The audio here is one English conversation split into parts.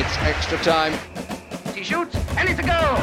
It's extra time. He shoots, and it's a goal!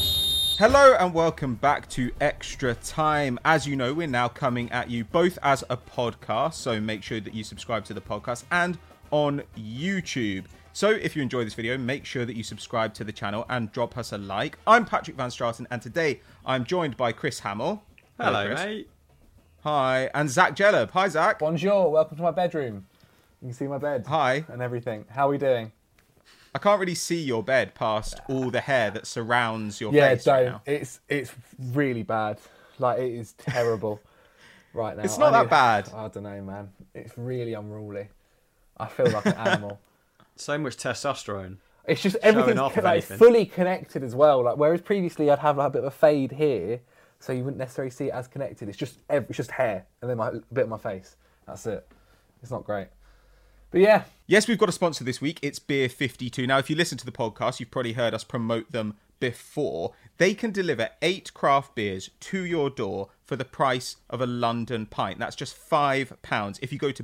Hello and welcome back to Extra Time. As you know, we're now coming at you both as a podcast, so make sure that you subscribe to the podcast, and on YouTube. So if you enjoy this video, make sure that you subscribe to the channel and drop us a like. I'm Patrick Van Straten, and today I'm joined by Chris Hamill. Hello, Chris. mate. Hi, and Zach Jelleb. Hi, Zach. Bonjour, welcome to my bedroom. You can see my bed. Hi. And everything. How are we doing? I can't really see your bed past all the hair that surrounds your Yeah, face right now. It's really bad. Like, it is terrible right now. It's not that bad. I don't know, man. It's really unruly. I feel like an animal. So much testosterone. It's just Showing everything's off, if like anything. fully connected as well. Like, whereas previously I'd have like a bit of a fade here, so you wouldn't necessarily see it as connected. It's just hair and then a bit of my face. That's it. It's not great. But yeah. Yes, we've got a sponsor this week. It's Beer 52. Now, if you listen to the podcast, you've probably heard us promote them before. They can deliver 8 craft beers to your door for the price of a London pint. That's just £5. If you go to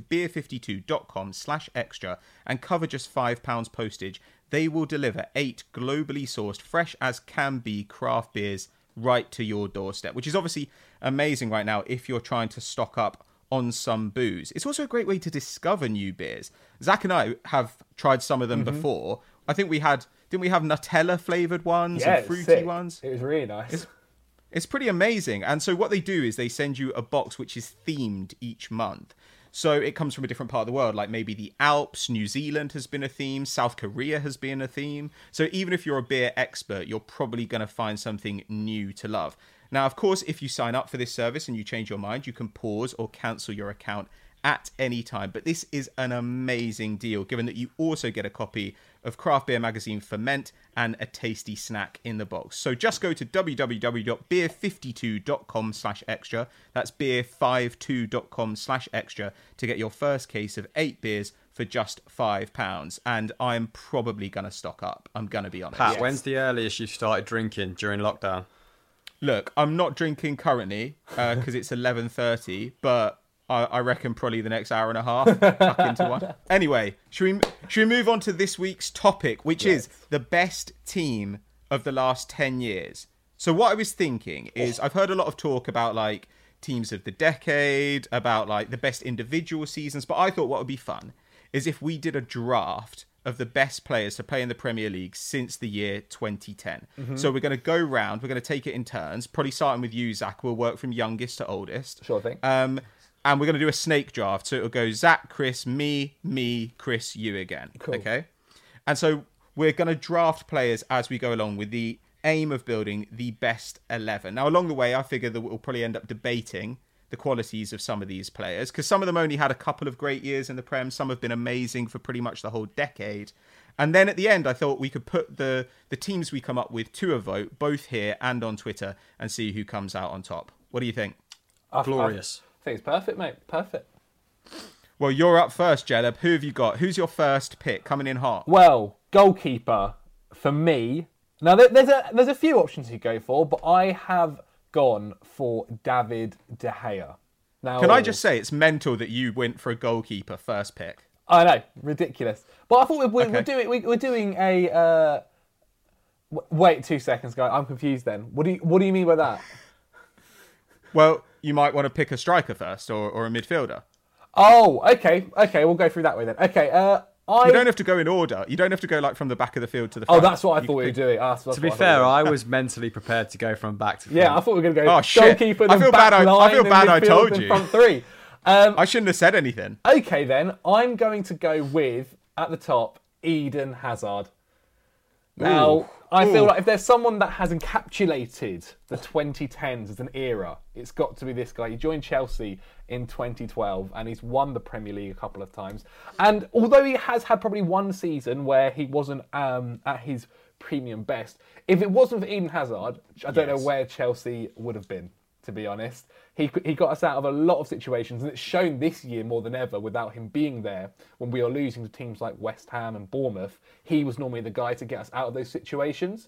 beer52.com/extra and cover just £5 postage, they will deliver 8 globally sourced, fresh as can be craft beers right to your doorstep, which is obviously amazing right now if you're trying to stock up on some booze. It's also a great way to discover new beers. Zach and I have tried some of them before. I think didn't we have Nutella flavoured ones Yeah, and fruity sick. ones? It was really nice. It's pretty amazing. And so what they do is they send you a box which is themed each month. So it comes from a different part of the world, like maybe the Alps, New Zealand has been a theme, South Korea has been a theme. So even if you're a beer expert, you're probably going to find something new to love. Now, of course, if you sign up for this service and you change your mind, you can pause or cancel your account at any time. But this is an amazing deal, given that you also get a copy of Craft Beer Magazine Ferment and a tasty snack in the box. So just go to www.beer52.com/extra. That's beer52.com/extra to get your first case of 8 beers for just £5. And I'm probably going to stock up. I'm going to be honest. Pat, when's the earliest you started drinking during lockdown? Look, I'm not drinking currently because it's 11:30, but I reckon probably the next hour and a half tuck into one. Anyway, should we move on to this week's topic, which is the best team of the last 10 years. So what I was thinking is I've heard a lot of talk about like teams of the decade, about like the best individual seasons, but I thought what would be fun is if we did a draft of the best players to play in the Premier League since the year 2010. So we're going to go round, we're going to take it in turns, probably starting with you, Zach. We'll work from youngest to oldest. Sure thing. And we're going to do a snake draft. So it'll go Zach, Chris, me, Chris, you again. Cool. Okay? And so we're going to draft players as we go along with the aim of building the best 11. Now, along the way, I figure that we'll probably end up debating the qualities of some of these players, because some of them only had a couple of great years in the Prem. Some have been amazing for pretty much the whole decade. And then at the end, I thought we could put the teams we come up with to a vote, both here and on Twitter, and see who comes out on top. What do you think? Glorious. I think it's perfect, mate. Perfect. Well, you're up first, Jelleb. Who have you got? Who's your first pick coming in hot? Well, goalkeeper for me. Now, there's a few options you go for, but I have gone for David De Gea. Now, Can I just say it's mental that you went for a goalkeeper first pick? I know, ridiculous. But I thought we're Okay. doing a. Wait 2 seconds, guys. I'm confused. Then what do you mean by that? Well, you might want to pick a striker first or a midfielder. Oh, okay. We'll go through that way then. Okay. You don't have to go in order. You don't have to go like from the back of the field to the front. Oh, that's what I You thought we were could- doing. To be fair, I was mentally prepared to go from back to front. Yeah, I thought we were going to go Oh, shit. goalkeeper, I then feel back bad I- I line, feel then bad I midfield, told then you. front three. I shouldn't have said anything. Okay, then I'm going to go with at the top Eden Hazard. Now, I feel like if there's someone that has encapsulated the 2010s as an era, it's got to be this guy. He joined Chelsea in 2012 and he's won the Premier League a couple of times. And although he has had probably one season where he wasn't at his premium best, if it wasn't for Eden Hazard, I don't know where Chelsea would have been, to be honest. He got us out of a lot of situations, and it's shown this year more than ever without him being there when we are losing to teams like West Ham and Bournemouth. He was normally the guy to get us out of those situations.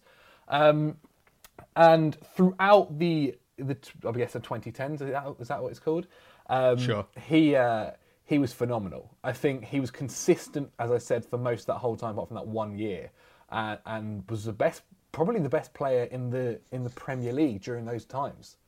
And throughout I guess the 2010s, is that what it's called? Sure. he was phenomenal. I think he was consistent, as I said, for most of that whole time, apart from that 1 year, and was probably the best player in the Premier League during those times.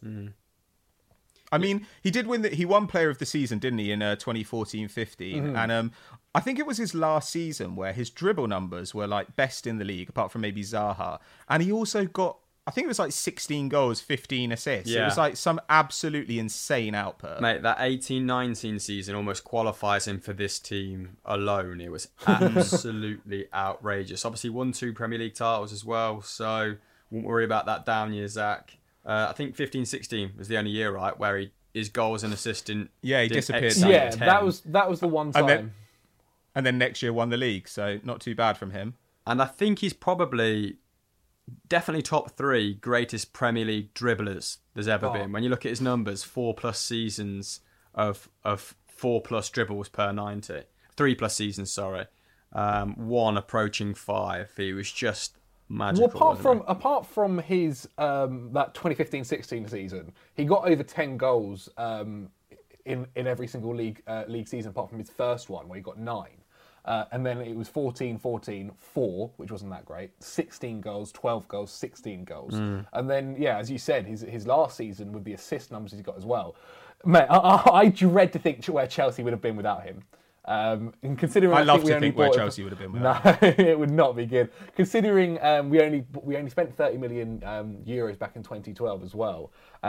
I mean, he did win. He won Player of the Season, didn't he, in 2014-15? And I think it was his last season where his dribble numbers were like best in the league, apart from maybe Zaha. And he also got, I think it was like 16 goals, 15 assists. Yeah. It was like some absolutely insane output. Mate, that 18-19 season almost qualifies him for this team alone. It was absolutely outrageous. Obviously, won 2 Premier League titles as well, so won't worry about that down year, Zach. I think 15-16 was the only year, right, where his goals and assists didn't. Yeah, he disappeared. exceed Yeah, 10. that was the one time. And then next year won the league, so not too bad from him. And I think he's probably definitely top 3 greatest Premier League dribblers there's ever been. When you look at his numbers, 4+ seasons of 4+ dribbles per 90. 3+ seasons, sorry. 1 approaching 5. He was just magical. Well, apart from his that 2015-16 season, he got over 10 goals in every single league season, apart from his first one where he got 9. And then it was 14-14, 4, which wasn't that great. 16 goals, 12 goals, 16 goals. And then, yeah, as you said, his last season with the assist numbers he's got as well. Mate, I dread to think where Chelsea would have been without him. And considering I love to we only think where bought Chelsea would have been without him. No, it would not be good. Considering we only spent 30 million euros back in 2012 as well.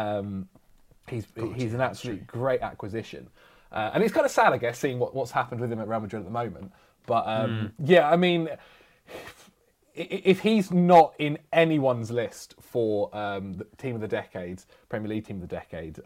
He's an absolute great acquisition. And it's kind of sad, I guess, seeing what's happened with him at Real Madrid at the moment. But yeah, I mean, if he's not in anyone's list for the Team of the Decade, Premier League Team of the Decade,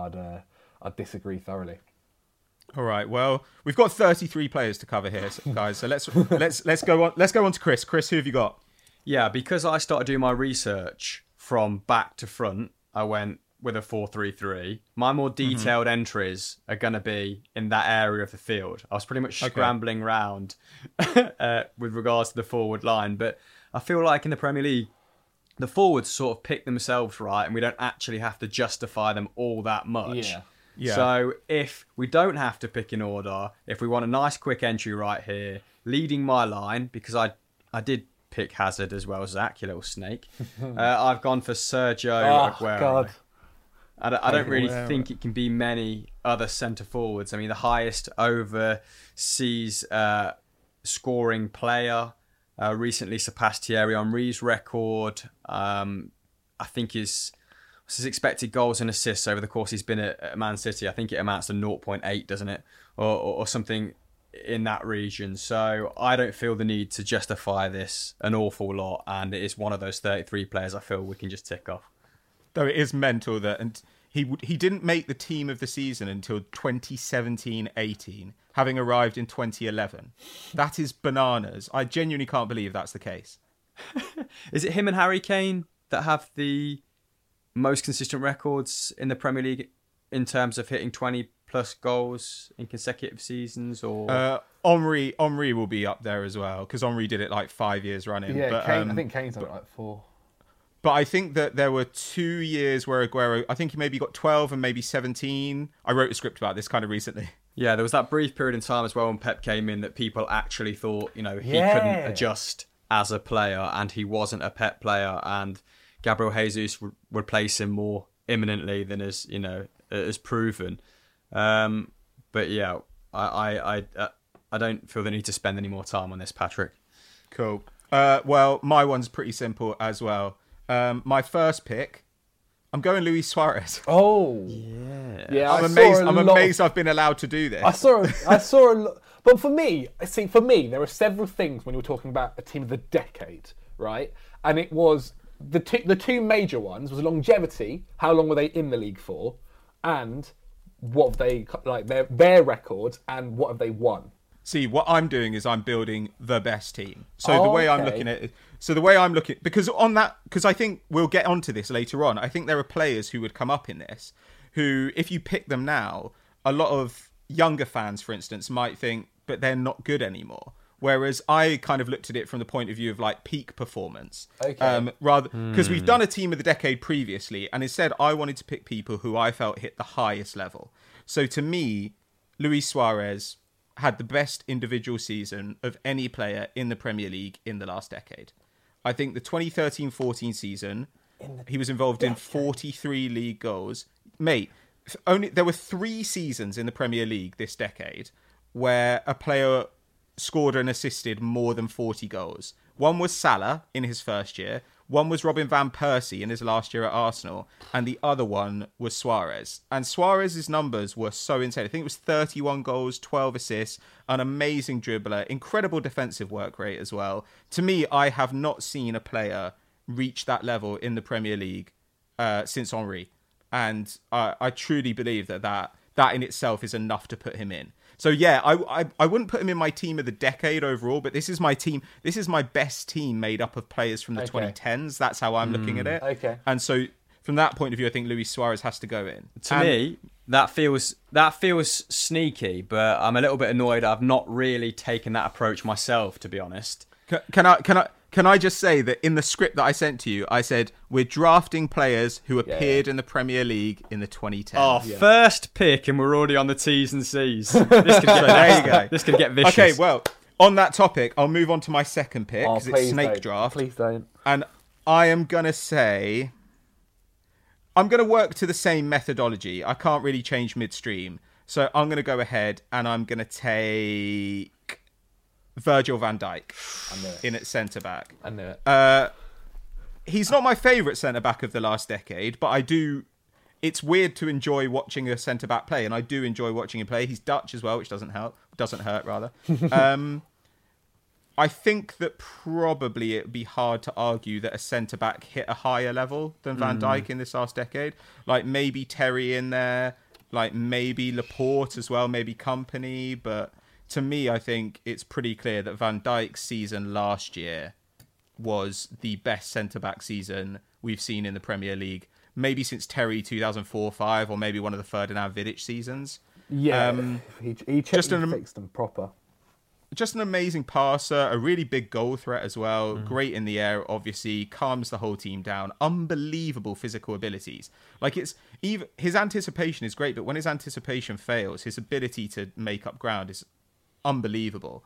I'd disagree thoroughly. All right. Well, we've got 33 players to cover here, guys. So let's go on. Let's go on to Chris. Chris, who have you got? Yeah, because I started doing my research from back to front, I went with a 4-3-3. My more detailed entries are going to be in that area of the field. I was pretty much scrambling around with regards to the forward line, but I feel like in the Premier League, the forwards sort of pick themselves right, and we don't actually have to justify them all that much. Yeah. So if we don't have to pick in order, if we want a nice quick entry right here, leading my line, because I did pick Hazard as well, Zach, you little snake. I've gone for Sergio Aguero. God. I don't really think it can be many other centre forwards. I mean, the highest overseas scoring player recently surpassed Thierry Henry's record. I think his expected goals and assists over the course he's been at Man City, I think it amounts to 0.8, doesn't it? Or something in that region. So I don't feel the need to justify this an awful lot, and it is one of those 33 players I feel we can just tick off. Though it is mental that, and he didn't make the Team of the Season until 2017-18, having arrived in 2011. That is bananas. I genuinely can't believe that's the case. Is it him and Harry Kane that have the most consistent records in the Premier League in terms of hitting 20 plus goals in consecutive seasons? Or Henry will be up there as well, because Henry did it like 5 years running. Yeah, but, Kane, I think Kane's done it like 4. But I think that there were 2 years where Aguero, I think he maybe got 12 and maybe 17. I wrote a script about this kind of recently. Yeah, there was that brief period in time as well when Pep came in that people actually thought, he couldn't adjust as a player, and he wasn't a Pep player, and Gabriel Jesus would replace him more imminently than as proven. But yeah, I don't feel the need to spend any more time on this, Patrick. Cool. Well, my one's pretty simple as well. My first pick, I'm going Luis Suarez. Oh, yeah. I'm amazed I've been allowed to do this. I saw a lot. But for me, there are several things when you're talking about a Team of the Decade, right? And it was the two major ones was longevity. How long were they in the league for? And what have they, like, their records, and what have they won? See, what I'm doing is I'm building the best team. So the way I'm looking at it, because I think we'll get onto this later on. I think there are players who would come up in this who, if you pick them now, a lot of younger fans, for instance, might think, but they're not good anymore. Whereas I kind of looked at it from the point of view of like peak performance. Okay. Rather, because we've done a Team of the Decade previously, and instead I wanted to pick people who I felt hit the highest level. So to me, Luis Suarez had the best individual season of any player in the Premier League in the last decade. I think the 2013-14 season, he was involved in 43 league goals. Mate, there were 3 seasons in the Premier League this decade where a player scored and assisted more than 40 goals. One was Salah in his first year. One was Robin van Persie in his last year at Arsenal. And the other one was Suarez. And Suarez's numbers were so insane. I think it was 31 goals, 12 assists, an amazing dribbler, incredible defensive work rate as well. To me, I have not seen a player reach that level in the Premier League since Henry. And I truly believe that in itself is enough to put him in. So yeah, I wouldn't put him in my team of the decade overall, but this is my team. This is my best team made up of players from the 2010s. That's how I'm looking at it. Okay. And so from that point of view, I think Luis Suarez has to go in. To me, that feels sneaky, but I'm a little bit annoyed I've not really taken that approach myself, to be honest. Can I just say that in the script that I sent to you, I said we're drafting players who appeared in the Premier League in the 2010s. Oh, first pick, and we're already on the T's and C's. This could get, there you go. This could get vicious. Okay, well, on that topic, I'll move on to my second pick because it's snake draft. Please don't. And I am gonna say, I'm gonna work to the same methodology. I can't really change midstream, so I'm gonna go ahead and I'm gonna take Virgil van Dijk in at centre-back. I knew it. He's not my favourite centre-back of the last decade, but I do... It's weird to enjoy watching a centre-back play, and I do enjoy watching him play. He's Dutch as well, which doesn't help. Doesn't hurt, rather. I think that probably it would be hard to argue that a centre-back hit a higher level than Van Dijk in this last decade. Like, maybe Terry in there, like, maybe Laporte as well, maybe Kompany, but... To me, I think it's pretty clear that Van Dijk's season last year was the best centre-back season we've seen in the Premier League. Maybe since Terry 2004-05, or maybe one of the Ferdinand Vidic seasons. Yeah, he fixed them proper. Just an amazing passer, a really big goal threat as well. Great in the air, obviously. Calms the whole team down. Unbelievable physical abilities. Like his anticipation is great, but when his anticipation fails, his ability to make up ground is unbelievable.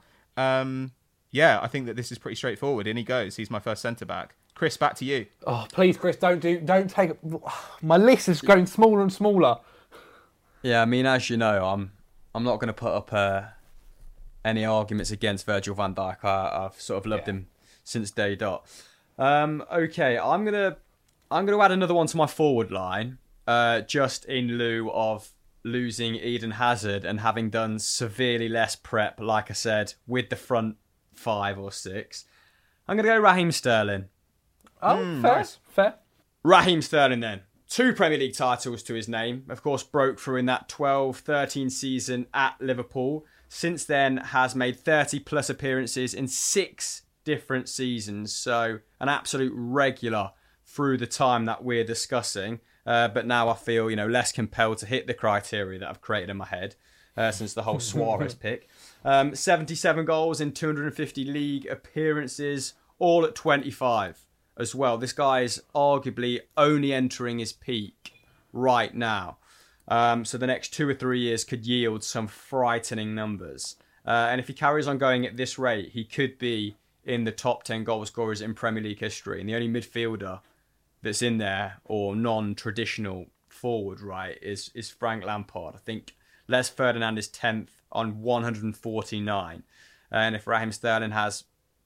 I think that this is pretty straightforward. In he goes. He's my first centre-back. Chris, back to you. Oh, please, Chris, don't take... My list is growing smaller and smaller. Yeah, I mean, as you know, I'm not going to put up any arguments against Virgil van Dijk. I've sort of loved him since day dot. Okay, I'm gonna add another one to my forward line, just in lieu of losing Eden Hazard and having done severely less prep, like I said, with the front 5 or 6. I'm going to go Raheem Sterling. Oh, fair. Raheem Sterling then. 2 Premier League titles to his name. Of course, broke through in that 12-13 season at Liverpool. Since then, has made 30 plus appearances in 6 different seasons. So, an absolute regular through the time that we're discussing. But now I feel, less compelled to hit the criteria that I've created in my head since the whole Suarez pick. 77 goals in 250 league appearances, all at 25 as well. This guy is arguably only entering his peak right now. So the next 2 or 3 years could yield some frightening numbers. And if he carries on going at this rate, he could be in the top 10 goal scorers in Premier League history. And the only midfielder that's in there, or non-traditional forward, right, is Frank Lampard. I think Les Ferdinand is 10th on 149. And if Raheem Sterling has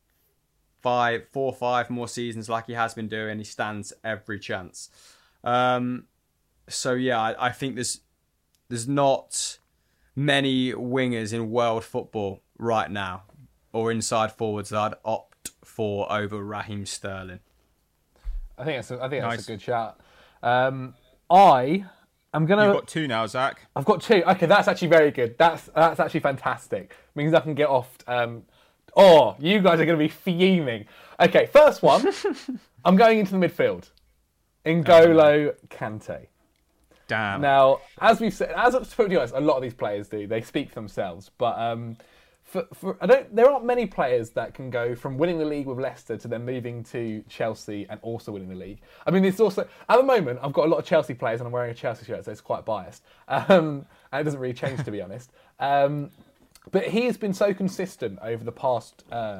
4 or 5 more seasons like he has been doing, he stands every chance. So yeah, I think there's not many wingers in world football right now, or inside forwards, that I'd opt for over Raheem Sterling. I think that's Nice. a good shout. I'm gonna. You've got 2 now, Zach. I've got 2. Okay, that's actually very good. That's actually fantastic. Means I can get off. You guys are going to be fuming. Okay, first one. I'm going into the midfield. N'Golo Kante. Damn. Now, as we've said, to be honest, a lot of these players do. They speak for themselves. But there aren't many players that can go from winning the league with Leicester to then moving to Chelsea and also winning the league. I mean, it's also at the moment I've got a lot of Chelsea players and I'm wearing a Chelsea shirt, so it's quite biased. And it doesn't really change, to be honest. But he has been so consistent over the past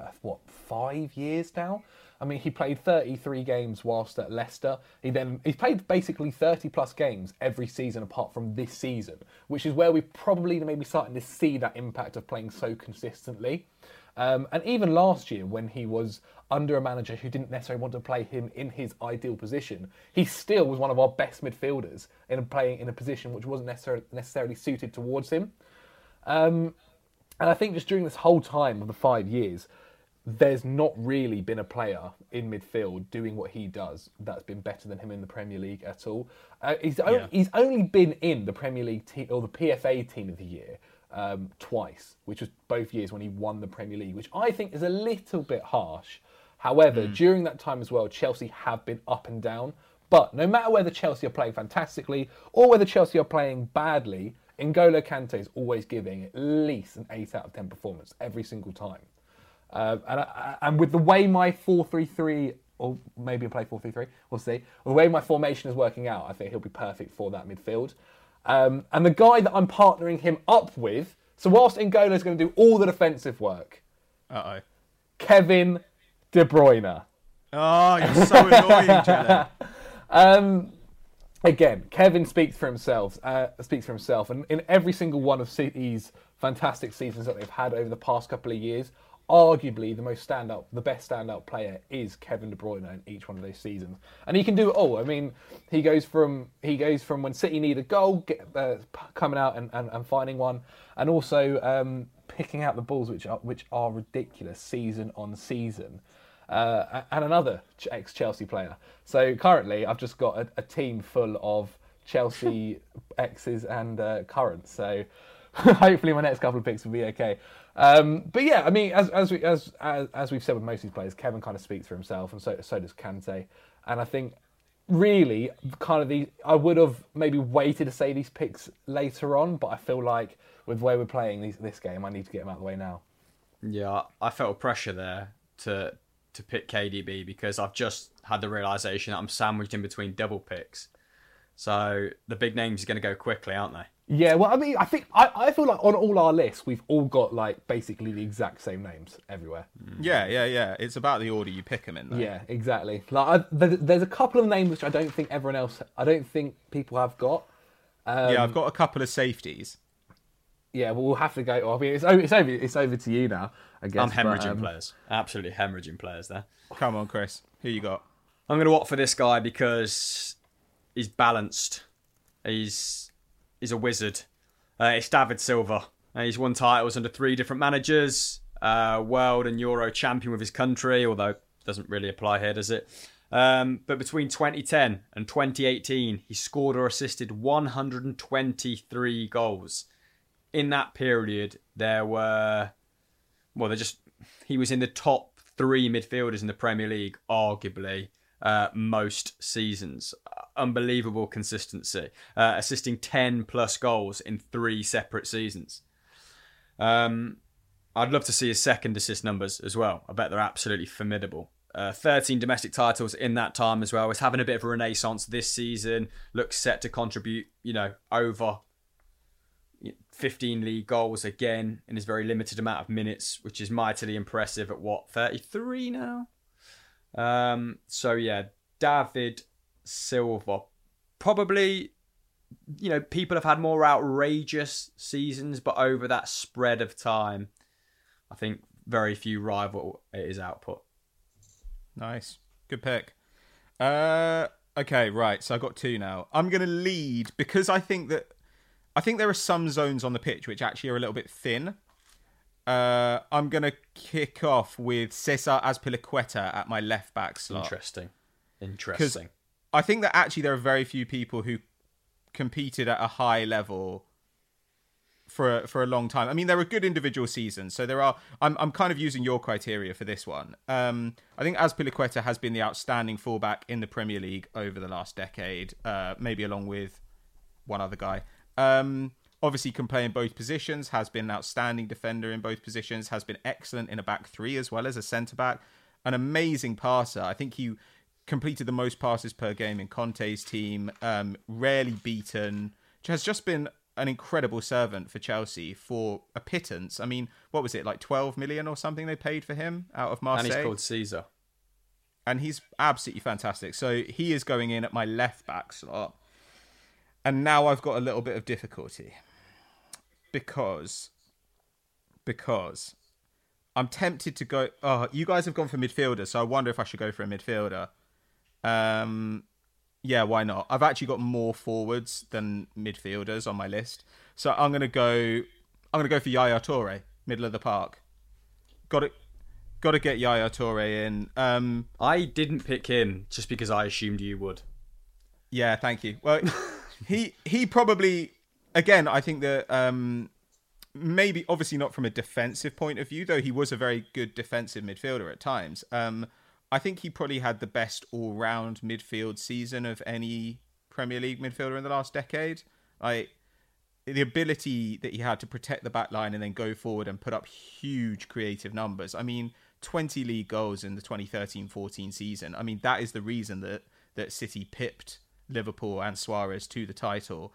5 years now. I mean, he played 33 games whilst at Leicester. He's played basically 30 plus games every season apart from this season, which is where we probably maybe starting to see that impact of playing so consistently. And even last year, when he was under a manager who didn't necessarily want to play him in his ideal position, he still was one of our best midfielders in playing in a position which wasn't necessarily suited towards him. And I think just during this whole time of the 5 years, there's not really been a player in midfield doing what he does that's been better than him in the Premier League at all. He's only been in the Premier League team or the PFA Team of the Year twice, which was both years when he won the Premier League, which I think is a little bit harsh. However, during that time as well, Chelsea have been up and down. But no matter whether Chelsea are playing fantastically or whether Chelsea are playing badly, N'Golo Kante is always giving at least an 8 out of 10 performance every single time. And with the way my 4-3-3, or maybe I'll play 4-3-3, we'll see. The way my formation is working out, I think he'll be perfect for that midfield. And the guy that I'm partnering him up with, so whilst N'Golo is going to do all the defensive work, Kevin De Bruyne. Oh, you're so annoying, Jelle. Again, Kevin speaks for himself, and in every single one of City's fantastic seasons that they've had over the past couple of years, arguably the best standout player is Kevin De Bruyne in each one of those seasons, and he can do it all. I mean, he goes from when City need a goal, coming out and finding one, and also picking out the balls which are ridiculous season on season. And another ex-Chelsea player. So currently, I've just got a team full of Chelsea exes and currents. So hopefully, my next couple of picks will be okay. But yeah, I mean, as we've said with most of these players, Kevin kind of speaks for himself, and so does Kante. And I think really, I would have maybe waited to say these picks later on, but I feel like with the way we're playing this game, I need to get them out of the way now. Yeah, I felt pressure there to pick KDB because I've just had the realisation that I'm sandwiched in between double picks. So the big names are going to go quickly, aren't they? Yeah, well, I mean, I feel like on all our lists, we've all got like basically the exact same names everywhere. Yeah. It's about the order you pick them in, though. Yeah, exactly. Like, there's a couple of names which I don't think people have got. I've got a couple of safeties. Yeah, well, we'll have to go. I mean, it's over to you now, I guess. I'm hemorrhaging players. Absolutely hemorrhaging players there. Come on, Chris. Who you got? I'm going to opt for this guy because he's balanced. He's a wizard. It's David Silva. He's won titles under 3 different managers. World and Euro champion with his country, although it doesn't really apply here, does it? But between 2010 and 2018, he scored or assisted 123 goals. In that period, he was in the top 3 midfielders in the Premier League, arguably, most seasons. Unbelievable consistency. Assisting 10 plus goals in 3 separate seasons. I'd love to see his second assist numbers as well. I bet they're absolutely formidable. 13 domestic titles in that time as well. He's having a bit of a renaissance this season. Looks set to contribute, over 15 league goals again in his very limited amount of minutes, which is mightily impressive at 33 now? So yeah, David Silva. Probably, people have had more outrageous seasons, but over that spread of time, I think very few rival his output. Nice. Good pick. Okay, right. So I got 2 now. I'm going to lead because I think there are some zones on the pitch which actually are a little bit thin. I'm going to kick off with Cesar Azpilicueta at my left back slot. Interesting. Because I think that actually there are very few people who competed at a high level for a long time. I mean, there are good individual seasons. So there are. I'm kind of using your criteria for this one. I think Azpilicueta has been the outstanding fullback in the Premier League over the last decade, maybe along with one other guy. obviously can play in both positions, has been an outstanding defender in both positions, has been excellent in a back three as well as a centre-back. An amazing passer. I think he completed the most passes per game in Conte's team, rarely beaten, has just been an incredible servant for Chelsea for a pittance. I mean, what was it, like 12 million or something they paid for him out of Marseille? And he's called Caesar. And he's absolutely fantastic. So he is going in at my left back slot. And now I've got a little bit of difficulty. Because I'm tempted to go... Oh, you guys have gone for midfielder, so I wonder if I should go for a midfielder. Yeah, why not? I've actually got more forwards than midfielders on my list. So I'm gonna go for Yaya Toure, middle of the park. Got to get Yaya Toure in. I didn't pick him just because I assumed you would. Yeah, thank you. Well, he probably, again, I think that maybe obviously not from a defensive point of view, though he was a very good defensive midfielder at times. I think he probably had the best all-round midfield season of any Premier League midfielder in the last decade. The ability that he had to protect the back line and then go forward and put up huge creative numbers. I mean, 20 league goals in the 2013-14 season. I mean, that is the reason that City pipped Liverpool and Suarez to the title.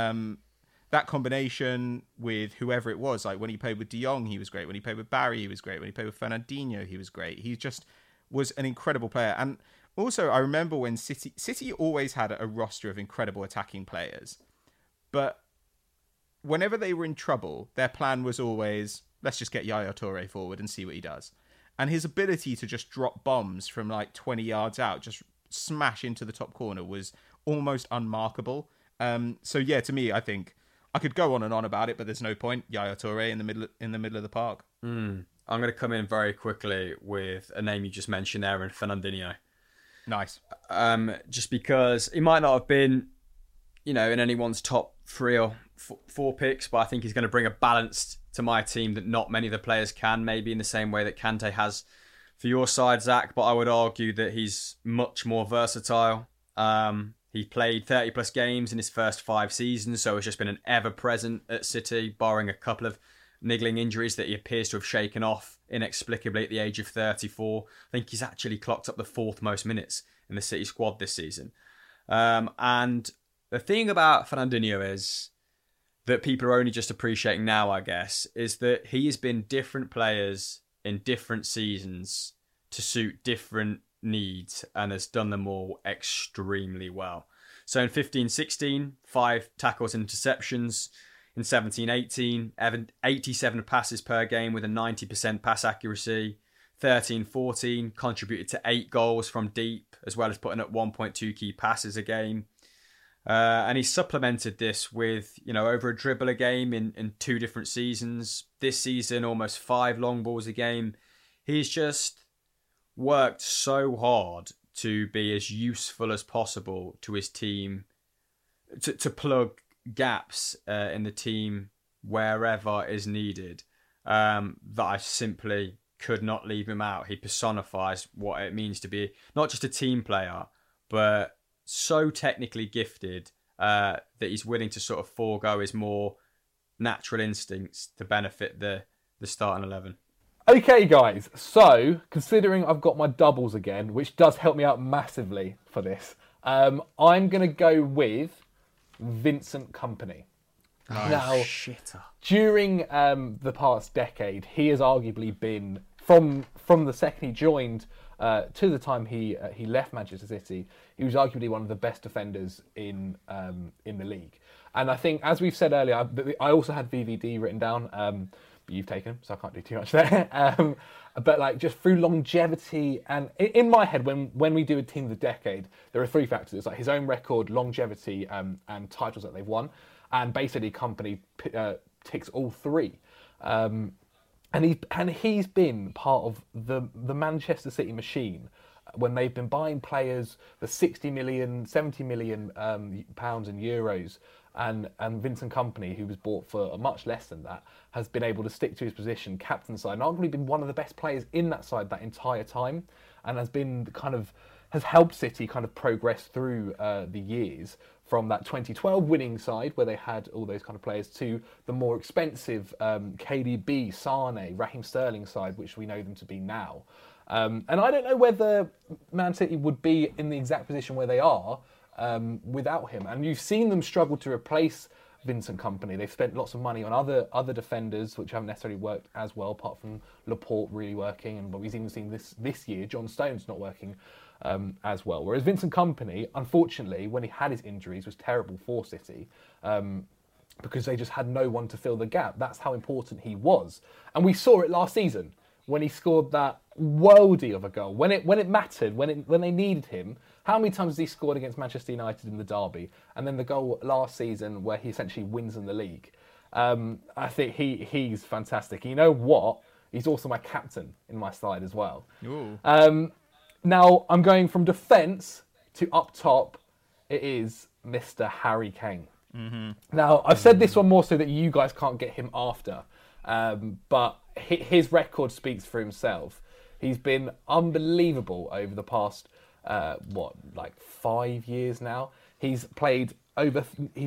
That combination with whoever it was, like when he played with De Jong, he was great. When he played with Barry, he was great. When he played with Fernandinho, he was great. He just was an incredible player. And also, I remember when City always had a roster of incredible attacking players. But whenever they were in trouble, their plan was always, let's just get Yaya Toure forward and see what he does. And his ability to just drop bombs from like 20 yards out, just smash into the top corner, was almost unmarkable. So yeah, to me, I think I could go on and on about it, but there's no point. Yaya Toure in the middle of the park. I'm going to come in very quickly with a name you just mentioned there, and Fernandinho. Nice. Just because he might not have been, in anyone's top 3 or 4 picks, but I think he's going to bring a balance to my team that not many of the players can, maybe in the same way that Kante has for your side, Zach. But I would argue that he's much more versatile. He played 30 plus games in his first 5 seasons, so it's just been an ever-present at City, barring a couple of niggling injuries that he appears to have shaken off inexplicably at the age of 34. I think he's actually clocked up the 4th most minutes in the City squad this season. And the thing about Fernandinho is that people are only just appreciating now, I guess, is that he has been different players in different seasons to suit different needs and has done them all extremely well. So in 15-16, 5 tackles and interceptions. In 17-18, 87 passes per game with a 90% pass accuracy. 13-14, contributed to 8 goals from deep, as well as putting up 1.2 key passes a game. And he supplemented this with, over a dribble a game in 2 different seasons. This season, almost 5 long balls a game. He's just worked so hard to be as useful as possible to his team, to plug gaps in the team wherever is needed, that I simply could not leave him out. He personifies what it means to be not just a team player, but so technically gifted that he's willing to sort of forego his more natural instincts to benefit the starting 11. Okay, guys, so considering I've got my doubles again, which does help me out massively for this, I'm going to go with Vincent Kompany. Now, shitter. During the past decade, he has arguably been, from the second he joined to the time he left Manchester City, he was arguably one of the best defenders in the league. And I think, as we've said earlier, I also had VVD written down, but you've taken him, so I can't do too much there. But just through longevity, and in my head, when we do a team of the decade, there are 3 factors. It's like his own record, longevity, and titles that they've won. And basically, Kompany ticks all 3. And he's been part of the Manchester City machine when they've been buying players for 60 million, 70 million pounds and euros. And Vincent Kompany, who was bought for much less than that, has been able to stick to his position, captain the side, and arguably been one of the best players in that side that entire time, and has helped City kind of progress through the years from that 2012 winning side where they had all those kind of players to the more expensive KDB, Sane, Raheem Sterling side, which we know them to be now. And I don't know whether Man City would be in the exact position where they are without him. And you've seen them struggle to replace Vincent Kompany. They've spent lots of money on other defenders which haven't necessarily worked as well, apart from Laporte really working. But we've even seen this year, John Stones not working as well. Whereas Vincent Kompany, unfortunately, when he had his injuries, was terrible for City because they just had no one to fill the gap. That's how important he was. And we saw it last season when he scored that worldie of a goal. When it mattered, when they needed him. How many times has he scored against Manchester United in the derby? And then the goal last season where he essentially wins in the league. I think he's fantastic. You know what? He's also my captain in my side as well. Now, I'm going from defence to up top. It is Mr. Harry Kane. Mm-hmm. Now, I've said this one more so that you guys can't get him after. But his record speaks for himself. He's been unbelievable over the past, 5 years now. He's played over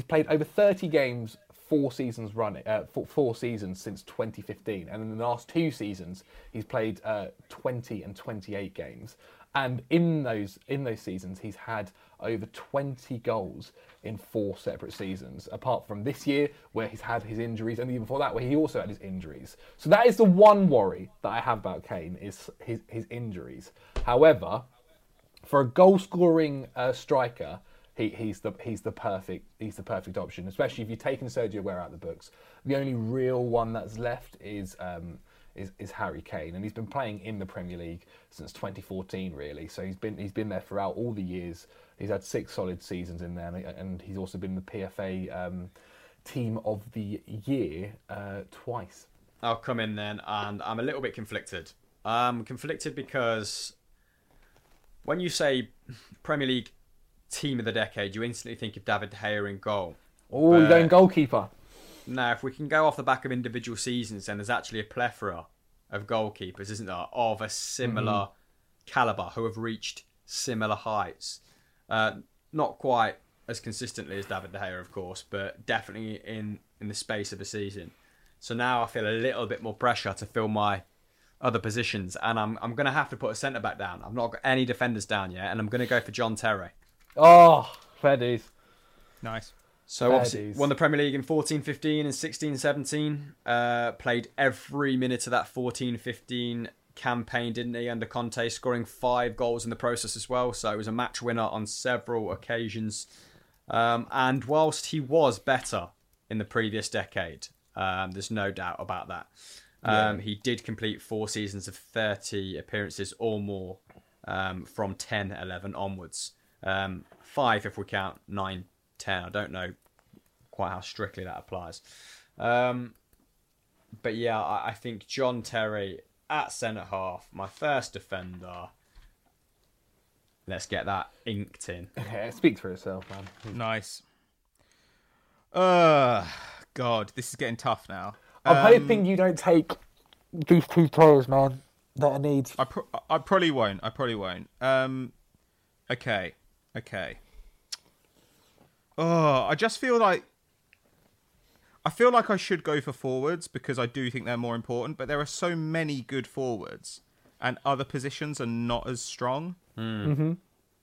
30 games, 4 seasons running, 4 seasons since 2015. And in the last 2 seasons, he's played 20 and 28 games. And in those seasons, he's had over 20 goals in 4 separate seasons, apart from this year where he's had his injuries, and even before that where he also had his injuries. So that is the one worry that I have about Kane, is his injuries. However, for a goal-scoring striker, he's the perfect option, especially if you've taken Sergio Aguero out of the books. The only real one that's left is Harry Kane, and he's been playing in the Premier League since 2014, really. So he's been there throughout all the years. He's had 6 solid seasons in there, and he's also been the PFA Team of the Year twice. I'll come in then, and I'm a little bit conflicted. I'm conflicted because when you say Premier League Team of the Decade, you instantly think of David De Gea in goal. Oh, you're going goalkeeper. Now, if we can go off the back of individual seasons, then there's actually a plethora of goalkeepers, isn't there, of a similar calibre who have reached similar heights. Not quite as consistently as David De Gea, of course, but definitely in the space of a season. So now I feel a little bit more pressure to fill my other positions, and I'm going to have to put a centre-back down. I've not got any defenders down yet, and I'm going to go for John Terry. Oh, fair dues. Nice. So obviously won the Premier League in 14-15 and 16-17. Played every minute of that 14-15 campaign, didn't he, under Conte, scoring 5 goals in the process as well. So he was a match winner on several occasions. And whilst he was better in the previous decade, there's no doubt about that. He did complete 4 seasons of 30 appearances or more from 10-11 onwards. 5 if we count 9-10. I don't know quite how strictly that applies. But yeah, I think John Terry at centre-half, my first defender. Let's get that inked in. Yeah, it speaks for itself, man. Nice. God, this is getting tough now. I'm hoping you don't take these 2 players, man, that I need. I probably won't. Okay. Oh, I just feel like I should go for forwards because I do think they're more important, but there are so many good forwards and other positions are not as strong. Mm-hmm.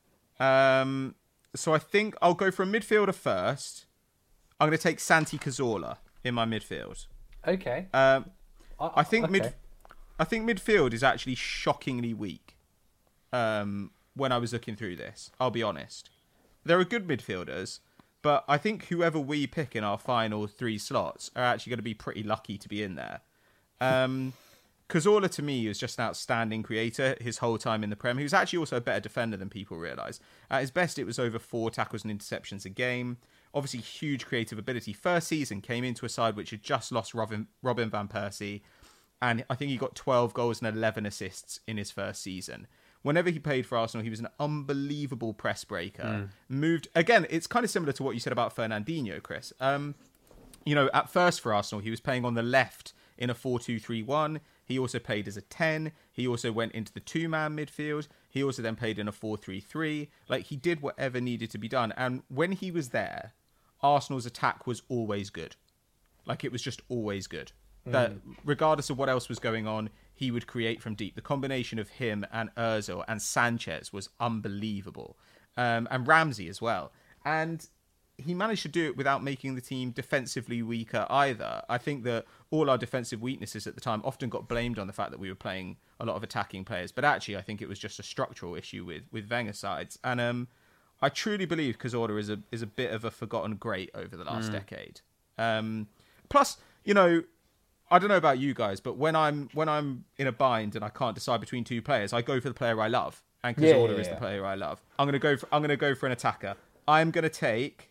So I think I'll go for a midfielder first. I'm going to take Santi Cazorla in my midfield. Okay. I think midfield is actually shockingly weak. When I was looking through this, I'll be honest. There are good midfielders, but I think whoever we pick in our final 3 slots are actually going to be pretty lucky to be in there. Cazorla, to me, is just an outstanding creator his whole time in the Prem. He was actually also a better defender than people realise. At his best, it was over 4 tackles and interceptions a game. Obviously, huge creative ability. First season, came into a side which had just lost Robin van Persie, and I think he got 12 goals and 11 assists in his first season. Whenever he played for Arsenal, he was an unbelievable press breaker. Moved again. It's kind of similar to what you said about Fernandinho, Chris. At first for Arsenal, he was playing on the left in a 4-2-3-1. He also played as a 10. He also went into the 2-man midfield. He also then played in a 4-3-3. Like, he did whatever needed to be done. And when he was there, Arsenal's attack was always good. Like, it was just always good. That regardless of what else was going on, he would create from deep. The combination of him and Ozil and Sanchez was unbelievable. And Ramsey as well. And he managed to do it without making the team defensively weaker either. I think that all our defensive weaknesses at the time often got blamed on the fact that we were playing a lot of attacking players. But actually, I think it was just a structural issue with Wenger sides. And I truly believe Cazorla is a bit of a forgotten great over the last decade. Plus, you know, I don't know about you guys, but when I'm in a bind and I can't decide between two players, I go for the player I love, and Cazorla is the player I love. I'm gonna go for an attacker. I'm gonna take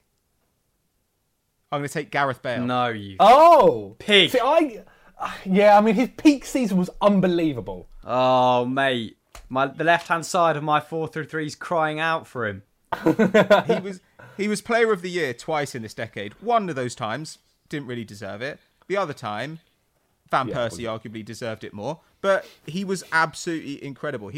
Gareth Bale. No, you pig. See, I mean, his peak season was unbelievable. Oh, mate, the left-hand side of my 4-3-3 is crying out for him. He was player of the year twice in this decade. One of those times didn't really deserve it. The other time, Van Persie arguably deserved it more, but he was absolutely incredible.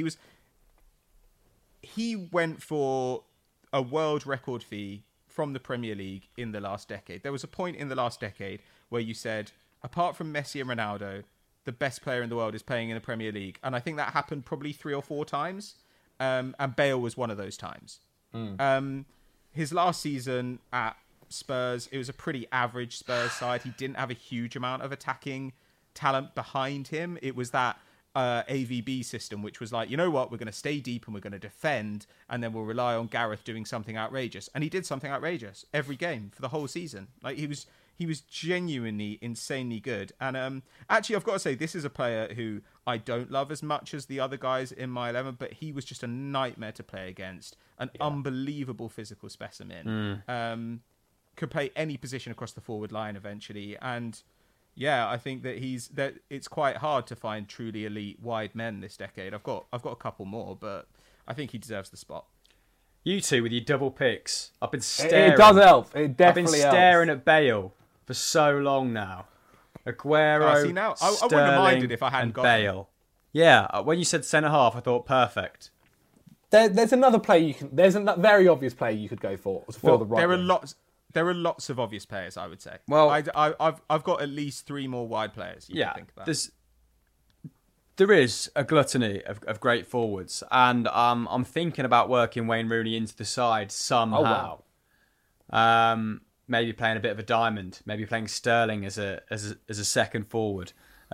He went for a world record fee from the Premier League in the last decade. There was a point in the last decade where you said, apart from Messi and Ronaldo, the best player in the world is playing in the Premier League. And I think that happened probably 3 or 4 times. And Bale was one of those times. His last season at Spurs, it was a pretty average Spurs side. He didn't have a huge amount of attacking talent behind him. It was that AVB system, which was like, you know what, we're going to stay deep and we're going to defend, and then we'll rely on Gareth doing something outrageous. And he did something outrageous every game for the whole season. Like, he was genuinely insanely good. And actually, I've got to say, this is a player who I don't love as much as the other guys in my 11, but he was just a nightmare to play against. An unbelievable physical specimen. Could play any position across the forward line eventually. And yeah, I think that it's quite hard to find truly elite wide men this decade. I've got a couple more, but I think he deserves the spot. You two with your double picks. I've been staring. It does help. It definitely helps. I've been staring at Bale for so long now. Aguero, see now, I Sterling, wouldn't have minded if I hadn't got Bale. Him. Yeah, when you said centre half, I thought perfect. There's another player you can. There's a very obvious player you could go for to fill the right. There are lots of obvious players, I would say. Well, I've got at least 3 more wide players. You can think about. There is a gluttony of great forwards, and I'm thinking about working Wayne Rooney into the side somehow. Oh wow! Maybe playing a bit of a diamond. Maybe playing Sterling as a second forward.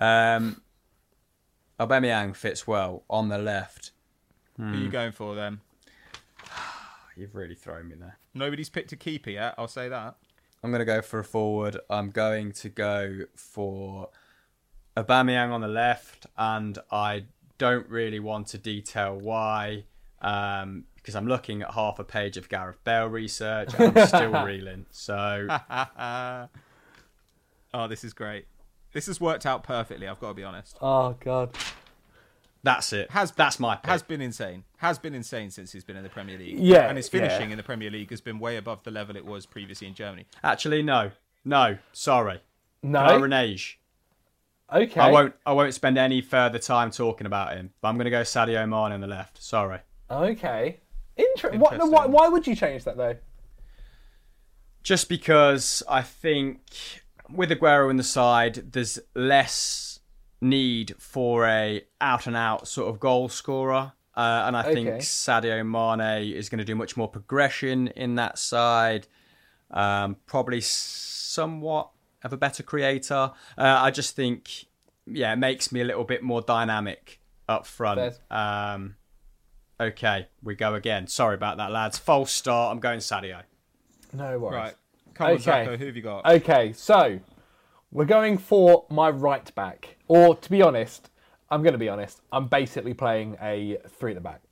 Aubameyang fits well on the left. Who are you going for then? You've really thrown me there. Nobody's picked a keeper yet, I'll say that. I'm going to go for a forward. I'm going to go for Aubameyang on the left, and I don't really want to detail why, because I'm looking at half a page of Gareth Bale research and I'm still reeling. So, oh, this is great. This has worked out perfectly, I've got to be honest. Oh, God. That's it. That's my pick. Has been insane since he's been in the Premier League. Yeah. And his finishing in the Premier League has been way above the level it was previously in Germany. Actually, no. Sorry. No. Renege. Okay. I won't spend any further time talking about him. But I'm going to go Sadio Mane on the left. Sorry. Okay. Interesting. Why would you change that though? Just because I think with Aguero in the side, there's less need for a out-and-out sort of goal scorer. And I think Sadio Mane is going to do much more progression in that side. Probably somewhat of a better creator. I just think, it makes me a little bit more dynamic up front. Okay, we go again. Sorry about that, lads. False start. I'm going Sadio. No worries. Right. Come on, Zacko, who have you got? Okay, so we're going for my right back. Or, to be honest, I'm going to be honest, I'm basically playing a 3 at the back.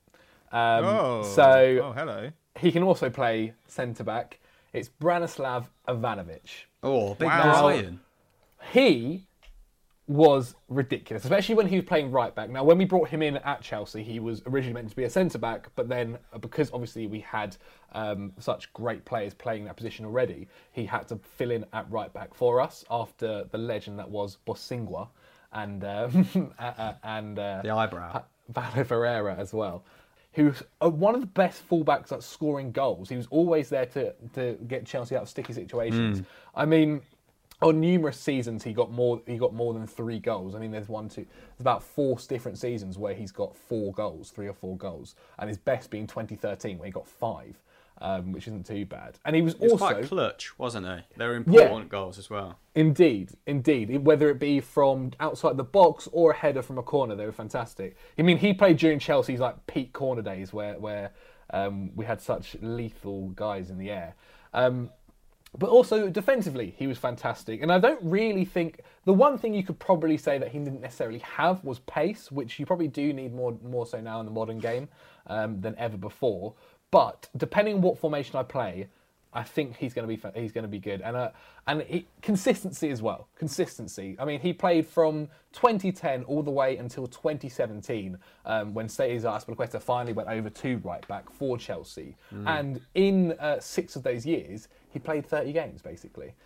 Hello. He can also play centre-back. It's Branislav Ivanovic. Oh, big Lion. He was ridiculous, especially when he was playing right back. Now, when we brought him in at Chelsea, he was originally meant to be a centre-back, but then because obviously we had such great players playing that position already, he had to fill in at right back for us after the legend that was Bosingwa and the eyebrow. Paulo Ferreira as well. who's one of the best fullbacks at scoring goals. He was always there to get Chelsea out of sticky situations. I mean, on numerous seasons, he got more than 3 goals. I mean, there's about 4 different seasons where he's got 4 goals, 3 or 4 goals, and his best being 2013 where he got 5, which isn't too bad. And he was also quite clutch, wasn't he? They were important goals as well. Indeed. Whether it be from outside the box or a header from a corner, they were fantastic. I mean, he played during Chelsea's like peak corner days where we had such lethal guys in the air. But also defensively, he was fantastic. And I don't really think... The one thing you could probably say that he didn't necessarily have was pace, which you probably do need more so now in the modern game than ever before. But depending on what formation I play, I think he's going to be good. And consistency as well. Consistency. I mean, he played from 2010 all the way until 2017 when Cesar Azpilicueta finally went over to right back for Chelsea. And in 6 of those years, he played 30 games basically.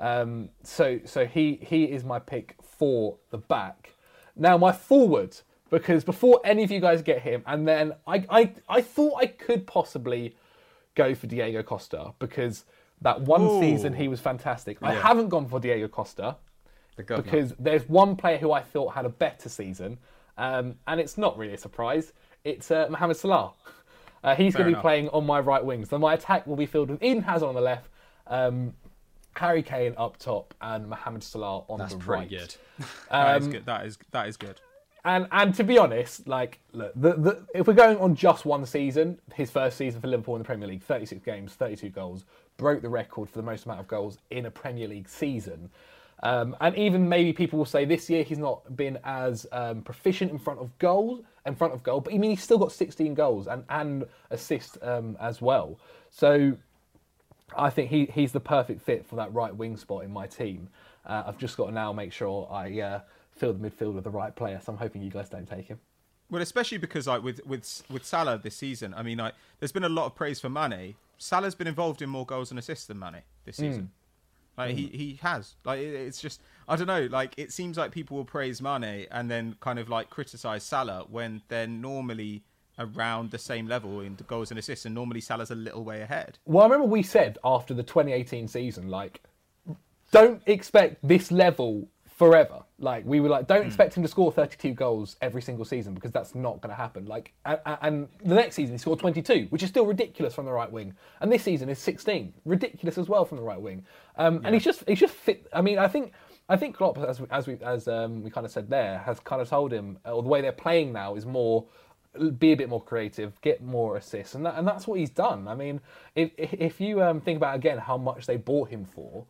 So he is my pick for the back. Now my forward, because before any of you guys get him, and then I thought I could possibly go for Diego Costa because that one season he was fantastic. I haven't gone for Diego Costa because there's one player who I thought had a better season, and it's not really a surprise. It's Mohamed Salah. He's going to be playing on my right wing, so my attack will be filled with Eden Hazard on the left, Harry Kane up top, and Mohamed Salah on the right. That's pretty good. That is good. That is good. And to be honest, like, look, if we're going on just one season, his first season for Liverpool in the Premier League, 36 games, 32 goals, broke the record for the most amount of goals in a Premier League season. And even maybe people will say this year he's not been as proficient in front of goal, but I mean he's still got 16 goals and assists as well. So I think he's the perfect fit for that right wing spot in my team. I've just got to now make sure I fill the midfield with the right player. So I'm hoping you guys don't take him. Well, especially because like with Salah this season, I mean, like there's been a lot of praise for Mane. Salah's been involved in more goals and assists than Mane this season. Like he has. Like it's just, I don't know. Like it seems like people will praise Mane and then kind of like criticize Salah when they're normally around the same level in goals and assists, and normally Salah's a little way ahead. Well, I remember we said after the 2018 season, like, don't expect this level forever. Like we were like, don't expect him to score 32 goals every single season because that's not going to happen. Like, and the next season he scored 22, which is still ridiculous from the right wing, and this season is 16, ridiculous as well from the right wing. And he's just fit. I mean, I think Klopp, as we kind of said there, has kind of told him, or the way they're playing now is more, be a bit more creative, get more assists, and that's what he's done. I mean, if you think about again how much they bought him for.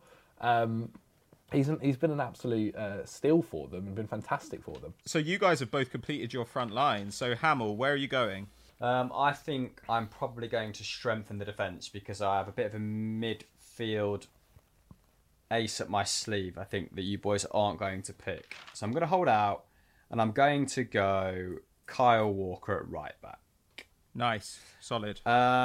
He's been an absolute steal for them and been fantastic for them. So you guys have both completed your front line. So Hamill, where are you going? I think I'm probably going to strengthen the defence because I have a bit of a midfield ace up my sleeve. I think that you boys aren't going to pick. So I'm going to hold out and I'm going to go Kyle Walker at right back. Nice. Solid.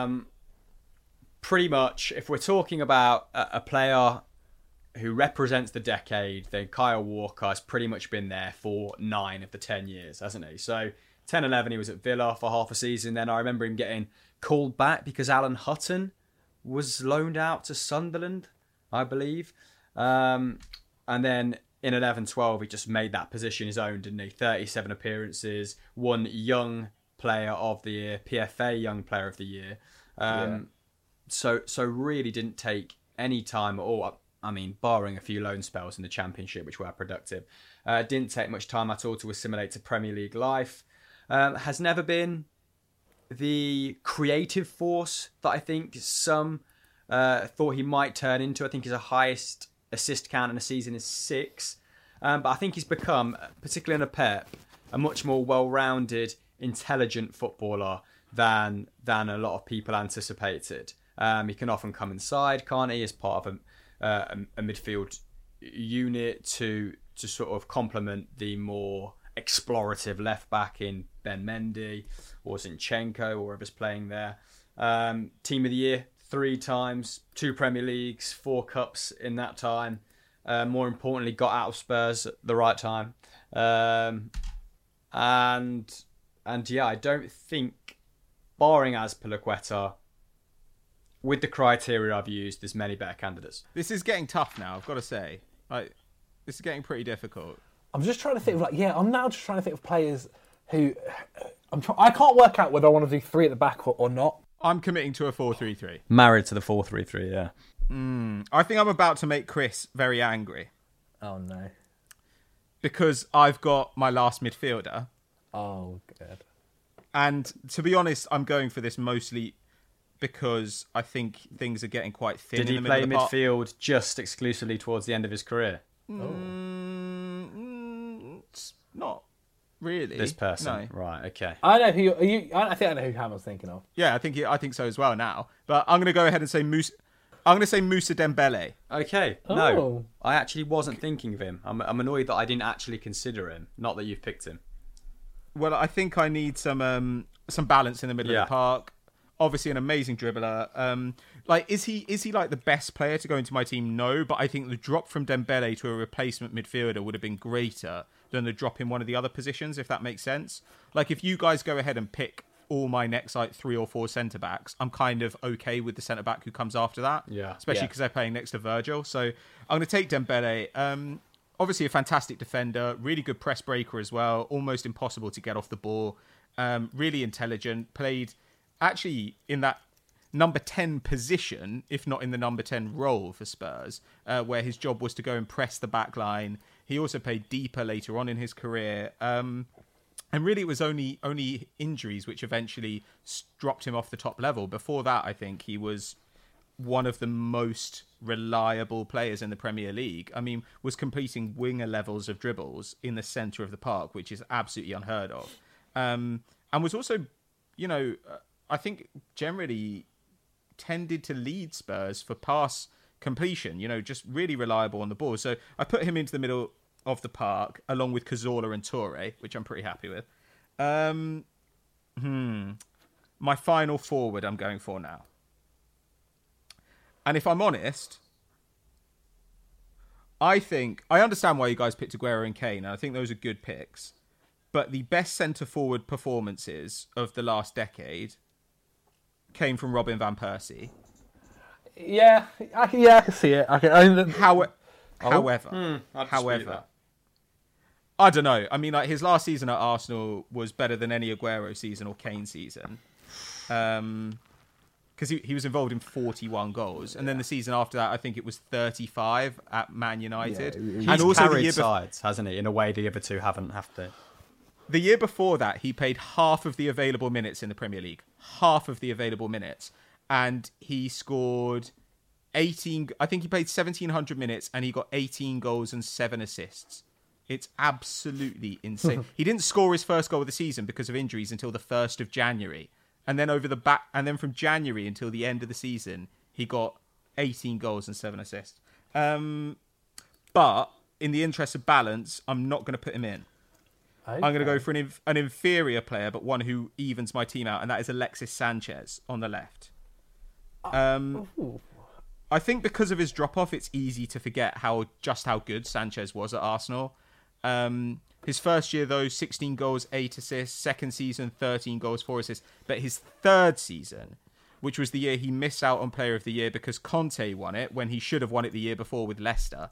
Pretty much, if we're talking about a player who represents the decade, then Kyle Walker has pretty much been there for 9 of the 10 years, hasn't he? So 10-11, he was at Villa for half a season. Then I remember him getting called back because Alan Hutton was loaned out to Sunderland, I believe. And then in 11-12, he just made that position his own, didn't he? 37 appearances, won Young Player of the Year, PFA Young Player of the Year. So really didn't take any time at all. I mean, barring a few loan spells in the Championship, which were productive. Didn't take much time at all to assimilate to Premier League life. Has never been the creative force that I think some thought he might turn into. I think his highest assist count in a season is 6. But I think he's become, particularly under Pep, a much more well-rounded, intelligent footballer than a lot of people anticipated. He can often come inside, can't he, as part of a midfield unit to sort of complement the more explorative left back in Ben Mendy or Zinchenko or whoever's playing there. Team of the Year 3 times, 2 Premier Leagues, 4 cups in that time. More importantly, got out of Spurs at the right time. And yeah, I don't think barring Azpilicueta, with the criteria I've used, there's many better candidates. This is getting tough now, I've got to say. Like, this is getting pretty difficult. I'm just trying to think of I'm now just trying to think of players who I can't work out whether I want to do 3 at the back or not. I'm committing to a 4-3-3. Married to the 4-3-3, yeah. I think I'm about to make Chris very angry. Oh no. Because I've got my last midfielder. Oh good. And to be honest, I'm going for this mostly because I think things are getting quite thin. Did he in the middle play of the midfield just exclusively towards the end of his career? It's not really. This person, no. Right? Okay. I know who I think I know who Hammer's thinking of. Yeah, I think so as well now. But I'm going to go ahead and say Moussa Dembele. Okay. Oh. No, I actually wasn't thinking of him. I'm annoyed that I didn't actually consider him. Not that you've picked him. Well, I think I need some balance in the middle of the park. Obviously, an amazing dribbler. Is he like the best player to go into my team? No, but I think the drop from Dembele to a replacement midfielder would have been greater than the drop in one of the other positions, if that makes sense. Like, if you guys go ahead and pick all my next 3 or 4 centre backs, I'm kind of okay with the centre back who comes after that. Yeah, especially because they're playing next to Virgil. So I'm going to take Dembele. Obviously, a fantastic defender, really good press breaker as well. Almost impossible to get off the ball. Really intelligent. Played actually in that number 10 position, if not in the number 10 role for Spurs, where his job was to go and press the back line. He also played deeper later on in his career. And really, it was only injuries which eventually dropped him off the top level. Before that, I think he was one of the most reliable players in the Premier League. I mean, was completing winger levels of dribbles in the centre of the park, which is absolutely unheard of. And was also, I think generally tended to lead Spurs for pass completion, just really reliable on the ball. So I put him into the middle of the park along with Cazorla and Toure, which I'm pretty happy with. My final forward I'm going for now. And if I'm honest, I understand why you guys picked Aguero and Kane, and I think those are good picks. But the best centre-forward performances of the last decade came from Robin Van Persie. Yeah, I can see it. However, that. I don't know. I mean, like, his last season at Arsenal was better than any Aguero season or Kane season. Because he was involved in 41 goals. And then the season after that, I think it was 35 at Man United. He's and also carried sides, hasn't he? In a way the other two haven't have to. The year before that, he played half of the available minutes in the Premier League. Half of the available minutes. And he scored 18... I think he played 1,700 minutes and he got 18 goals and 7 assists. It's absolutely insane. He didn't score his first goal of the season because of injuries until the 1st of January. And then from January until the end of the season, he got 18 goals and 7 assists. But in the interest of balance, I'm not going to put him in. Okay. I'm going to go for an inferior player, but one who evens my team out, and that is Alexis Sanchez on the left. I think because of his drop-off, it's easy to forget how good Sanchez was at Arsenal. His first year, though, 16 goals, 8 assists. Second season, 13 goals, 4 assists. But his third season, which was the year he missed out on Player of the Year because Conte won it when he should have won it the year before with Leicester,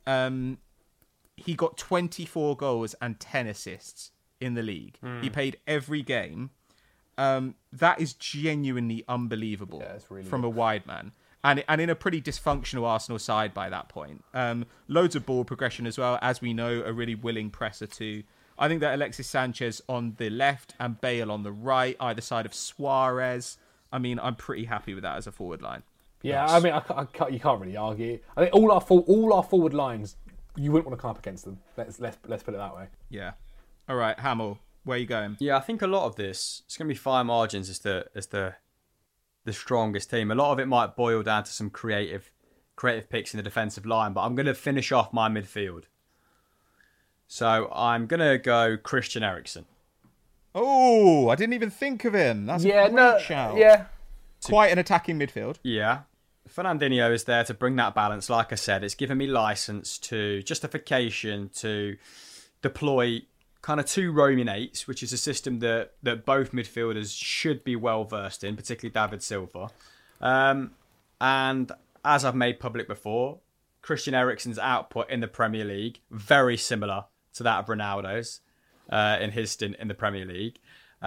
he got 24 goals and 10 assists in the league. He played every game. That is genuinely unbelievable from a wide man. And in a pretty dysfunctional Arsenal side by that point. Loads of ball progression as well. As we know, a really willing presser too. I think that Alexis Sanchez on the left and Bale on the right, either side of Suarez. I mean, I'm pretty happy with that as a forward line. Yeah, nice. I mean, you can't really argue. I think all our forward lines, you wouldn't want to come up against them. Let's put it that way. Yeah. All right, Hamill, where are you going? Yeah, I think a lot of this, it's going to be fine margins as the strongest team. A lot of it might boil down to some creative picks in the defensive line, but I'm going to finish off my midfield. So I'm going to go Christian Eriksen. Oh, I didn't even think of him. That's a great shout. Yeah. Quite an attacking midfield. Yeah. Fernandinho is there to bring that balance. Like I said, it's given me justification to deploy kind of 2 roaming eights, which is a system that both midfielders should be well versed in, particularly David Silva. And as I've made public before, Christian Eriksen's output in the Premier League, very similar to that of Ronaldo's in his stint in the Premier League.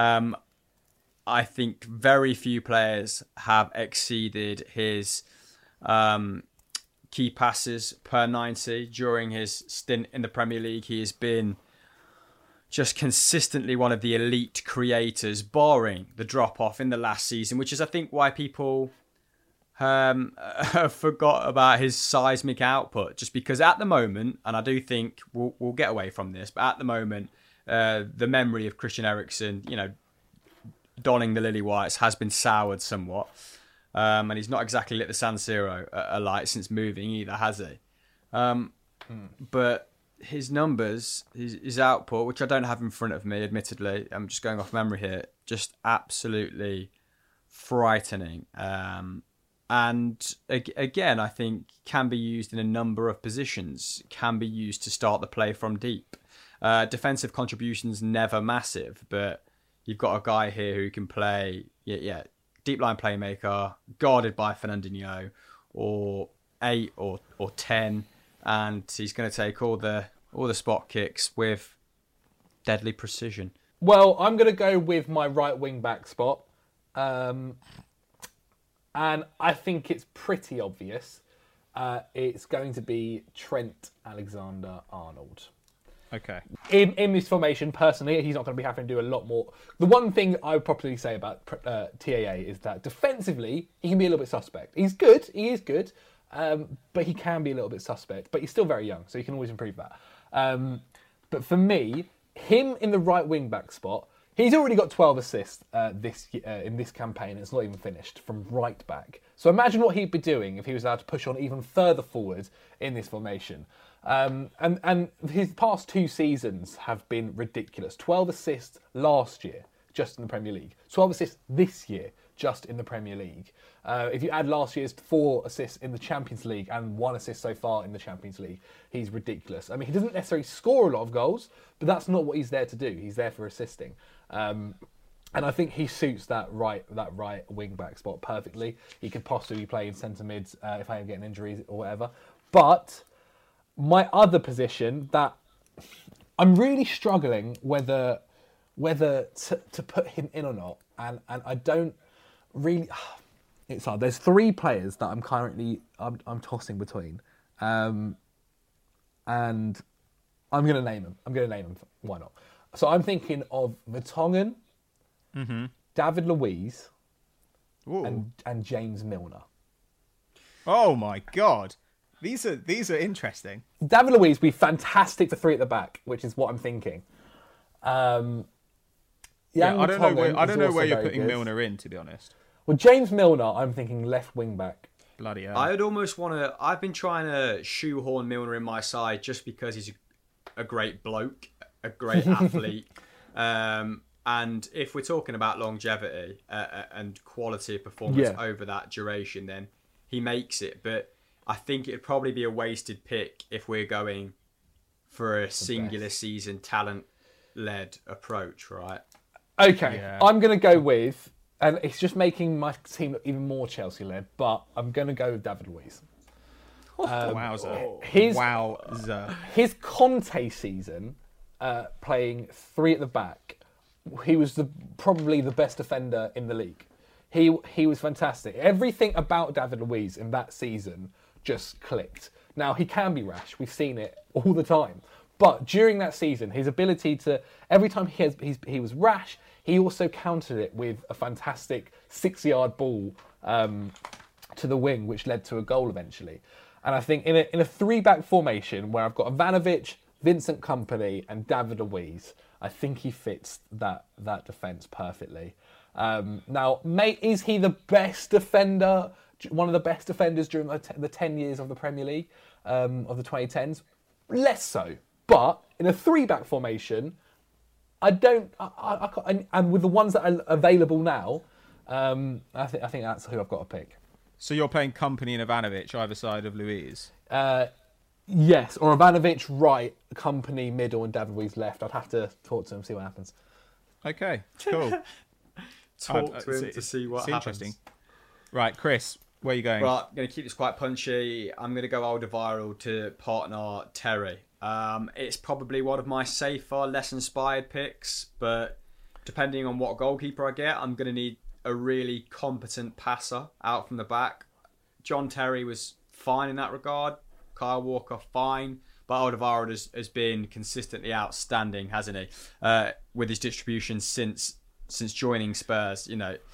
I think very few players have exceeded his key passes per 90 during his stint in the Premier League. He has been just consistently one of the elite creators, barring the drop-off in the last season, which is, I think, why people forgot about his seismic output. Just because at the moment, and I do think we'll get away from this, but at the moment, the memory of Christian Eriksen, donning the lily whites has been soured somewhat. And he's not exactly lit the San Siro alight since moving either, has he? But his numbers, his output, which I don't have in front of me, admittedly, I'm just going off memory here, just absolutely frightening. And again, I think can be used in a number of positions, can be used to start the play from deep. Defensive contributions never massive, but you've got a guy here who can play, deep line playmaker, guarded by Fernandinho, or 8 or 10, and he's going to take all the spot kicks with deadly precision. Well, I'm going to go with my right wing back spot, and I think it's pretty obvious. It's going to be Trent Alexander-Arnold. Okay. In this formation, personally, he's not going to be having to do a lot more. The one thing I would probably say about TAA is that defensively, he can be a little bit suspect. He is good, but he can be a little bit suspect. But he's still very young, so you can always improve that. But for me, him in the right wing back spot, he's already got 12 assists in this campaign. It's not even finished from right back. So imagine what he'd be doing if he was allowed to push on even further forward in this formation. And his past 2 seasons have been ridiculous. 12 assists last year, just in the Premier League. 12 assists this year, just in the Premier League. If you add last year's 4 assists in the Champions League and 1 assist so far in the Champions League, he's ridiculous. I mean, he doesn't necessarily score a lot of goals, but that's not what he's there to do. He's there for assisting. And I think he suits that right wing back spot perfectly. He could possibly play in centre mids if I am getting injuries or whatever. But my other position that I'm really struggling whether to put him in or not, and I don't really. It's hard. There's 3 players that I'm currently I'm tossing between, and I'm going to name them. Why not? So I'm thinking of Vertonghen, David Luiz, and James Milner. Oh my God. These are interesting. David Luiz would be fantastic for 3 at the back, which is what I'm thinking. I don't know where you're putting Milner in, to be honest. Well, James Milner, I'm thinking left wing back. Bloody hell. I'd almost want to. I've been trying to shoehorn Milner in my side just because he's a great bloke, a great athlete. And if we're talking about longevity and quality of performance over that duration, then he makes it. But I think it'd probably be a wasted pick if we're going for a singular season talent-led approach, right? Okay, yeah. I'm going to go with, and it's just making my team look even more Chelsea-led, but I'm going to go with David Luiz. Wowza. His Conte season, playing 3 at the back, he was probably the best defender in the league. He was fantastic. Everything about David Luiz in that season just clicked. Now, he can be rash. We've seen it all the time. But during that season, his ability to, every time he was rash, he also countered it with a fantastic 6-yard ball to the wing, which led to a goal eventually. And I think in a 3-back formation where I've got Ivanovic, Vincent Kompany and David Luiz, I think he fits that defence perfectly. Now, mate, is he the best defender, one of the best defenders during the 10 years of the Premier League, of the 2010s? Less so. But in a 3-back formation, and with the ones that are available now, I think that's who I've got to pick. So you're playing Kompany and Ivanovic either side of Luiz? Yes, or Ivanovic right, Company middle, and David Luiz left. I'd have to talk to him, see what happens. Okay, cool. Talk to him to see what happens. Interesting. Right, Chris, where are you going? Right, I'm going to keep this quite punchy. I'm going to go Alderweireld to partner Terry. It's probably one of my safer, less inspired picks, but depending on what goalkeeper I get, I'm going to need a really competent passer out from the back. John Terry was fine in that regard. Kyle Walker, fine. But Alderweireld has been consistently outstanding, hasn't he? With his distribution since joining Spurs,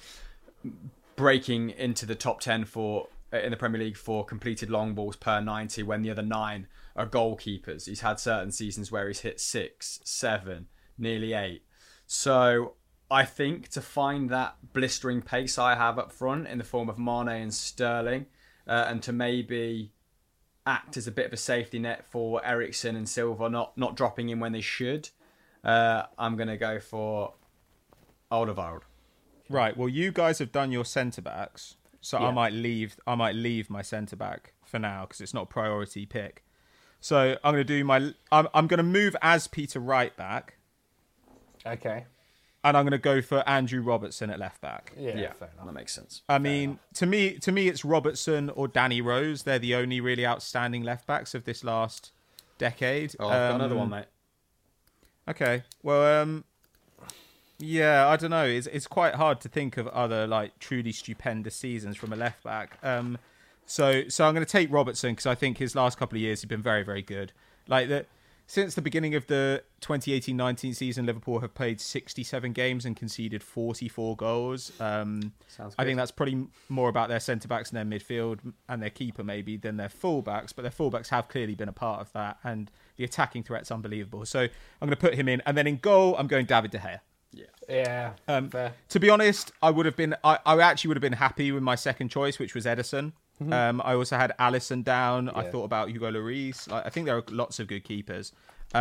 breaking into the top 10 in the Premier League for completed long balls per 90 when the other 9 are goalkeepers. He's had certain seasons where he's hit 6, 7, nearly 8. So I think to find that blistering pace I have up front in the form of Mane and Sterling, and to maybe act as a bit of a safety net for Eriksen and Silva not dropping in when they should, I'm going to go for Alderweireld. Right. Well, you guys have done your centre backs, so Yeah. I might leave my centre back for now because it's not a priority pick. So I'm going to do I'm going to move as Peter right back, Okay. and I'm going to go for Andrew Robertson at left back. Yeah, fair enough. That makes sense. I mean, to me, it's Robertson or Danny Rose. They're the only really outstanding left backs of this last decade. Oh, I've got another one, mate. Okay. Well, yeah, I don't know. It's quite hard to think of other like truly stupendous seasons from a left back. So I'm going to take Robertson because I think his last couple of years have been very, very good. Since the beginning of the 2018-19 season, Liverpool have played 67 games and conceded 44 goals. I think that's probably more about their centre-backs and their midfield and their keeper maybe than their full-backs, but their full-backs have clearly been a part of that, and the attacking threat's unbelievable. So I'm going to put him in. And then in goal, I'm going David De Gea. Yeah. Fair. To be honest, I actually would have been happy with my second choice, which was Ederson. I also had Alisson down. Yeah. I thought about Hugo Lloris. I think there are lots of good keepers.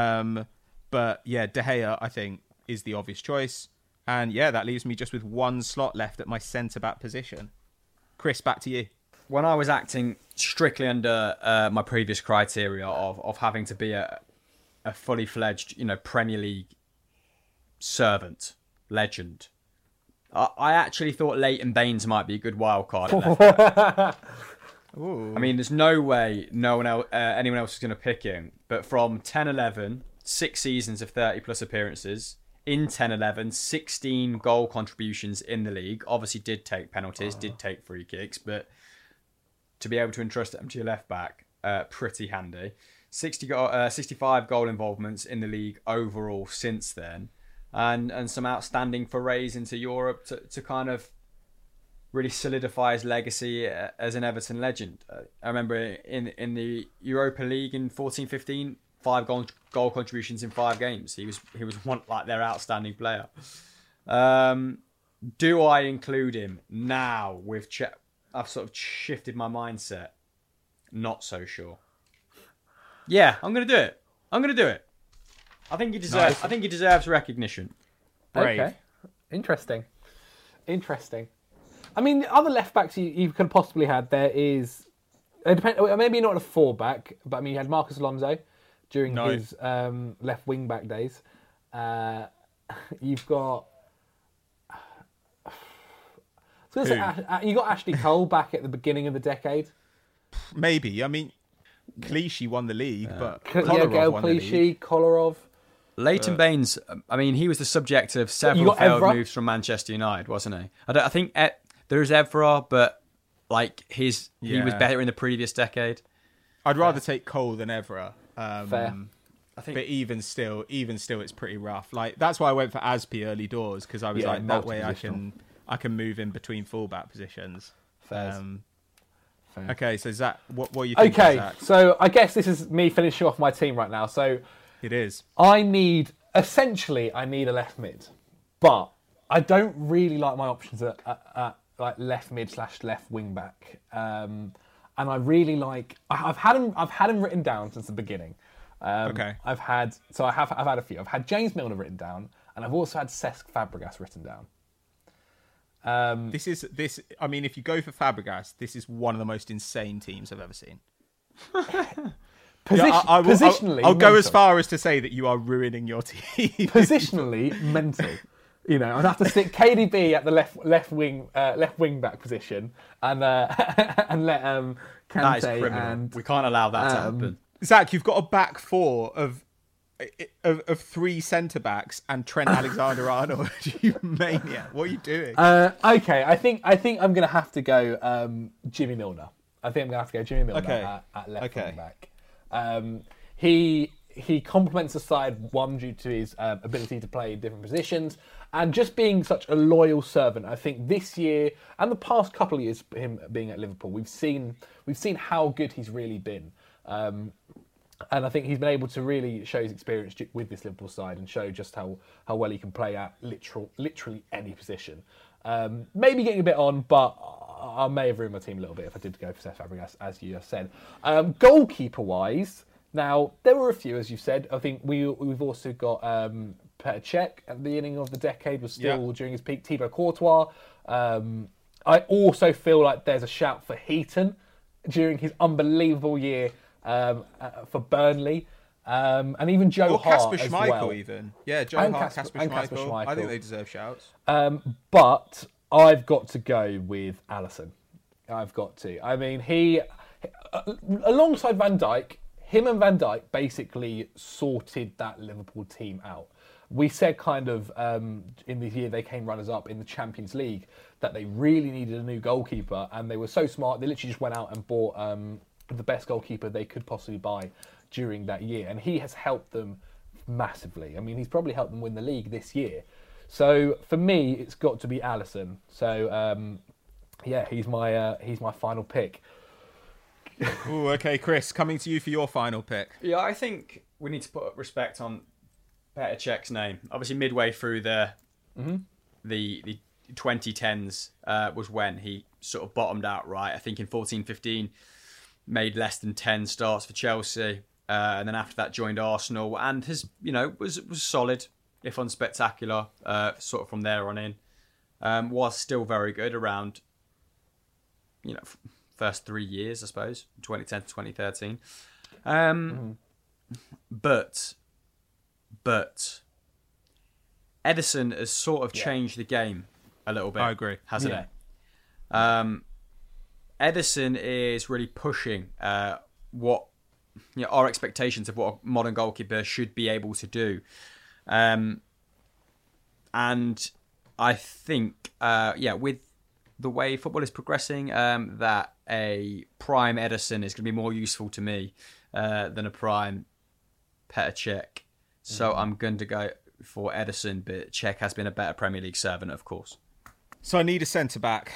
But yeah, De Gea, I think, is the obvious choice. And yeah, that leaves me just with one slot left at my centre-back position. Chris, back to you. When I was acting strictly under my previous criteria of having to be a fully fledged, Premier League servant, legend, I actually thought Leighton Baines might be a good wild card at left back. I mean, there's no way anyone else is going to pick him. But from 10-11, 6 seasons of 30-plus appearances, in 10-11, 16 goal contributions in the league. Obviously did take penalties, did take free kicks, but to be able to entrust them to your left back, pretty handy. 65 goal involvements in the league overall since then. And some outstanding forays into Europe to kind of really solidify his legacy as an Everton legend. I remember in the Europa League in 14-15, 5 goal contributions in 5 games. He was one like their outstanding player. Do I include him now with I've sort of shifted my mindset. Not so sure. Yeah, I'm going to do it. I think he deserves. Nice. I think he deserves recognition. Brave. Okay. Interesting. I mean, the other left backs you could have possibly had, there is... maybe not a 4-back, but I mean, you had Marcus Alonso during his left wing-back days. You've got... you got Ashley Cole back at the beginning of the decade. Maybe. I mean, Clichy won the league, but Gael Kolarov won the league. Clichy, Kolarov. Leighton Baines, I mean, he was the subject of several failed moves from Manchester United, wasn't he? I think there is Evra, but like he was better in the previous decade. I'd rather take Cole than Evra. Fair. I think, but even still, it's pretty rough. Like that's why I went for Aspi early doors because I was like that way I can move in between fullback positions. Fair. Okay, so Zach, what are you thinking? Okay, Zach? so I guess this is me finishing off my team right now. So It is. I need a left mid, but I don't really like my options at like left mid / left wing back. And I really like. I've had him written down since the beginning. Okay. I've had a few. I've had James Milner written down, and I've also had Cesc Fabregas written down. This. I mean, if you go for Fabregas, this is one of the most insane teams I've ever seen. Positionally, I'll go as mental. far as to say that you are ruining your team. Positionally, mental. You know, I'd have to stick KDB at the left wing back position, and let Kante That is criminal. and We can't allow that to happen. Zach, you've got a back four of 3 centre backs and Trent Alexander-Arnold. You maniac! What are you doing? Okay, I think I'm gonna have to go Jimmy Milner. I think I'm gonna have to go Jimmy Milner at left wing back. He complements the side due to his ability to play in different positions and just being such a loyal servant. I think this year and the past couple of years, him being at Liverpool, we've seen how good he's really been. And I think he's been able to really show his experience with this Liverpool side and show just how well he can play at literally any position. Maybe getting a bit on, but I may have ruined my team a little bit if I did go for Cesc Fabregas, as you just said. Goalkeeper-wise, now, there were a few, as you said. I think we've also got Petr Cech at the beginning of the decade, was still during his peak. Thibaut Courtois. I also feel like there's a shout for Heaton during his unbelievable year for Burnley. And even Joe Hart Kasper as Schmeichel well. even. Yeah, Joe Hart, Kasper Kasper Schmeichel. Schmeichel. I think they deserve shouts. But I've got to go with Alisson. I've got to. I mean, he alongside Van Dijk, him and Van Dijk basically sorted that Liverpool team out. We said kind of in the year they came runners-up in the Champions League that they really needed a new goalkeeper, and they were so smart, they literally just went out and bought the best goalkeeper they could possibly buy during that year. And he has helped them massively. I mean, he's probably helped them win the league this year. So for me, it's got to be Alisson. So he's my final pick. Ooh, okay, Chris, coming to you for your final pick. Yeah, I think we need to put respect on Petr Cech's name. Obviously, midway through the 2010s was when he sort of bottomed out, right? I think in 14-15 made less than 10 starts for Chelsea, and then after that joined Arsenal, and was solid, if unspectacular, sort of from there on in. Was still very good around, first 3 years, I suppose, 2010 to 2013. But Ederson has sort of changed the game a little bit. I agree. Hasn't it? Ederson is really pushing what our expectations of what a modern goalkeeper should be able to do. And I think, with the way football is progressing, that a prime Ederson is going to be more useful to me than a prime Petr Cech. So I'm going to go for Ederson, but Cech has been a better Premier League servant, of course. So I need a centre-back.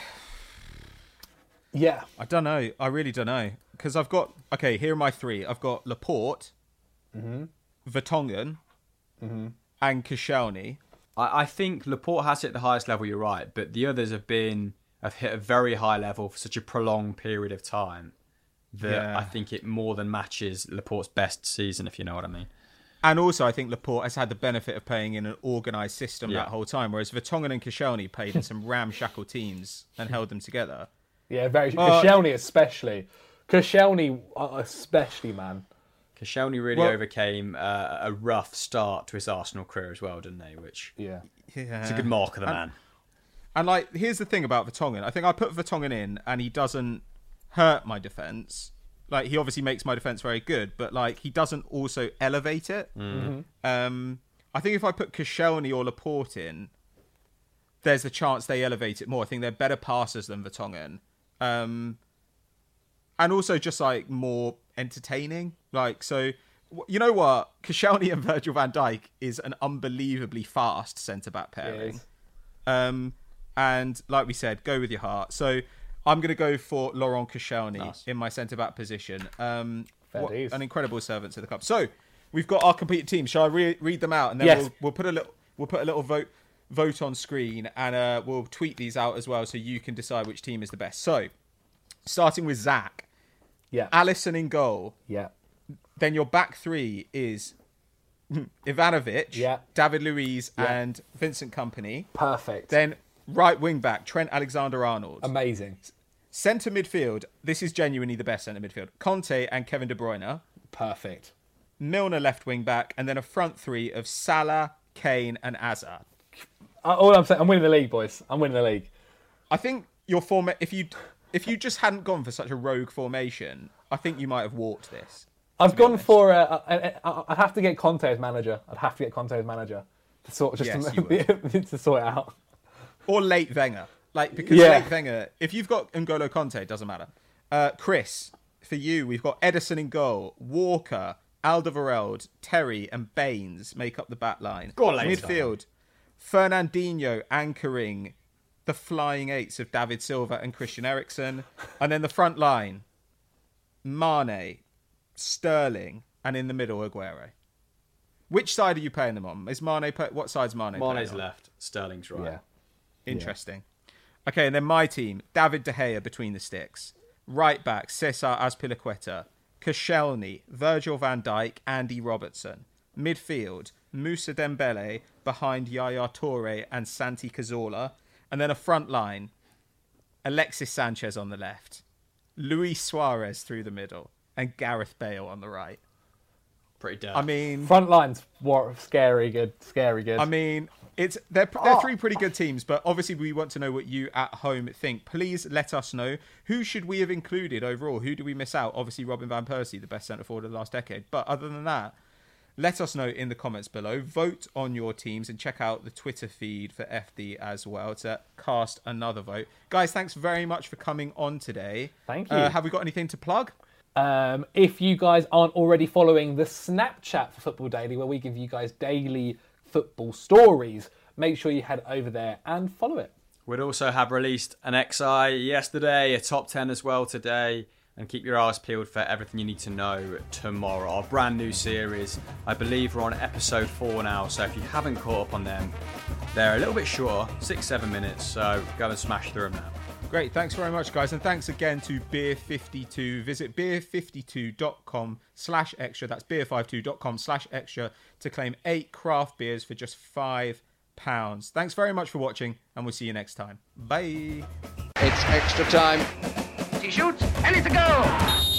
Yeah. I don't know. I really don't know. Because I've got... Okay, here are my 3. I've got Laporte, Vertonghen, and Koscielny. I think Laporte has hit the highest level, you're right, but the others have hit a very high level for such a prolonged period of time that I think it more than matches Laporte's best season, if you know what I mean. And also, I think Laporte has had the benefit of playing in an organised system that whole time, whereas Vertonghen and Koscielny played in some ramshackle teams and held them together. Yeah, very. Koscielny especially. Koscielny especially, man. Koscielny really overcame a rough start to his Arsenal career as well, didn't they? Which it's a good mark of the man. And here's the thing about Vertonghen. I think I put Vertonghen in, and he doesn't hurt my defence. He obviously makes my defence very good, but he doesn't also elevate it. I think if I put Koscielny or Laporte in, there's a chance they elevate it more. I think they're better passers than Vertonghen. And also just more entertaining. So, you know what? Koscielny and Virgil van Dijk is an unbelievably fast centre-back pairing. And like we said, go with your heart. So I'm going to go for Laurent Koscielny in my centre-back position. An incredible servant to the club. So we've got our completed team. Shall I read them out? And then we'll put a little vote on screen, and we'll tweet these out as well so you can decide which team is the best. So starting with Zach. Yeah. Alisson in goal. Yeah. Then your back 3 is Ivanovic, David Luiz, and Vincent Kompany. Perfect. Then right wing back, Trent Alexander-Arnold. Amazing. Centre midfield, this is genuinely the best centre midfield. Conte and Kevin De Bruyne. Perfect. Milner left wing back, and then a front three of Salah, Kane, and Hazard. All I'm saying, I'm winning the league, boys. I'm winning the league. I think your if you just hadn't gone for such a rogue formation, I think you might have walked this. I've gone for. I'd have to get Conte as manager. To sort to sort it out. Or late Wenger, late Wenger. If you've got N'Golo Conte, it doesn't matter. Chris, for you, we've got Ederson in goal, Walker, Alderweireld, Terry, and Baines make up the back line. Midfield, Fernandinho anchoring the flying eights of David Silva and Christian Eriksen, and then the front line, Mane, Sterling, and in the middle, Aguero. Which side are you playing them on? Is Mane? What side's Mane? Mane's left. Sterling's right. Yeah. Interesting. Okay, and then my team: David De Gea between the sticks, right back Cesar Azpilicueta, Koscielny, Virgil van Dijk, Andy Robertson. Midfield: Moussa Dembele behind Yaya Toure and Santi Cazorla, and then a front line: Alexis Sanchez on the left, Luis Suarez through the middle, and Gareth Bale on the right. Pretty dead. I mean, front line's scary good. I mean, they're three pretty good teams, but obviously we want to know what you at home think. Please let us know. Who should we have included overall? Who do we miss out? Obviously Robin van Persie, the best centre forward of the last decade. But other than that, let us know in the comments below. Vote on your teams and check out the Twitter feed for FD as well to cast another vote. Guys, thanks very much for coming on today. Thank you. Have we got anything to plug? If you guys aren't already following the Snapchat for Football Daily, where we give you guys daily football stories, make sure you head over there and follow it. We'd also have released an XI yesterday, a top 10 as well today, and keep your eyes peeled for everything you need to know tomorrow. Our brand new series. I believe we're on episode 4 now, so if you haven't caught up on them, they're a little bit shorter, 6-7 minutes, so go and smash through them now. Great, thanks very much, guys. And thanks again to Beer52. Visit beer52.com/extra. That's beer52.com/extra to claim 8 craft beers for just £5. Thanks very much for watching, and we'll see you next time. Bye. It's extra time. He shoots, and it's a goal.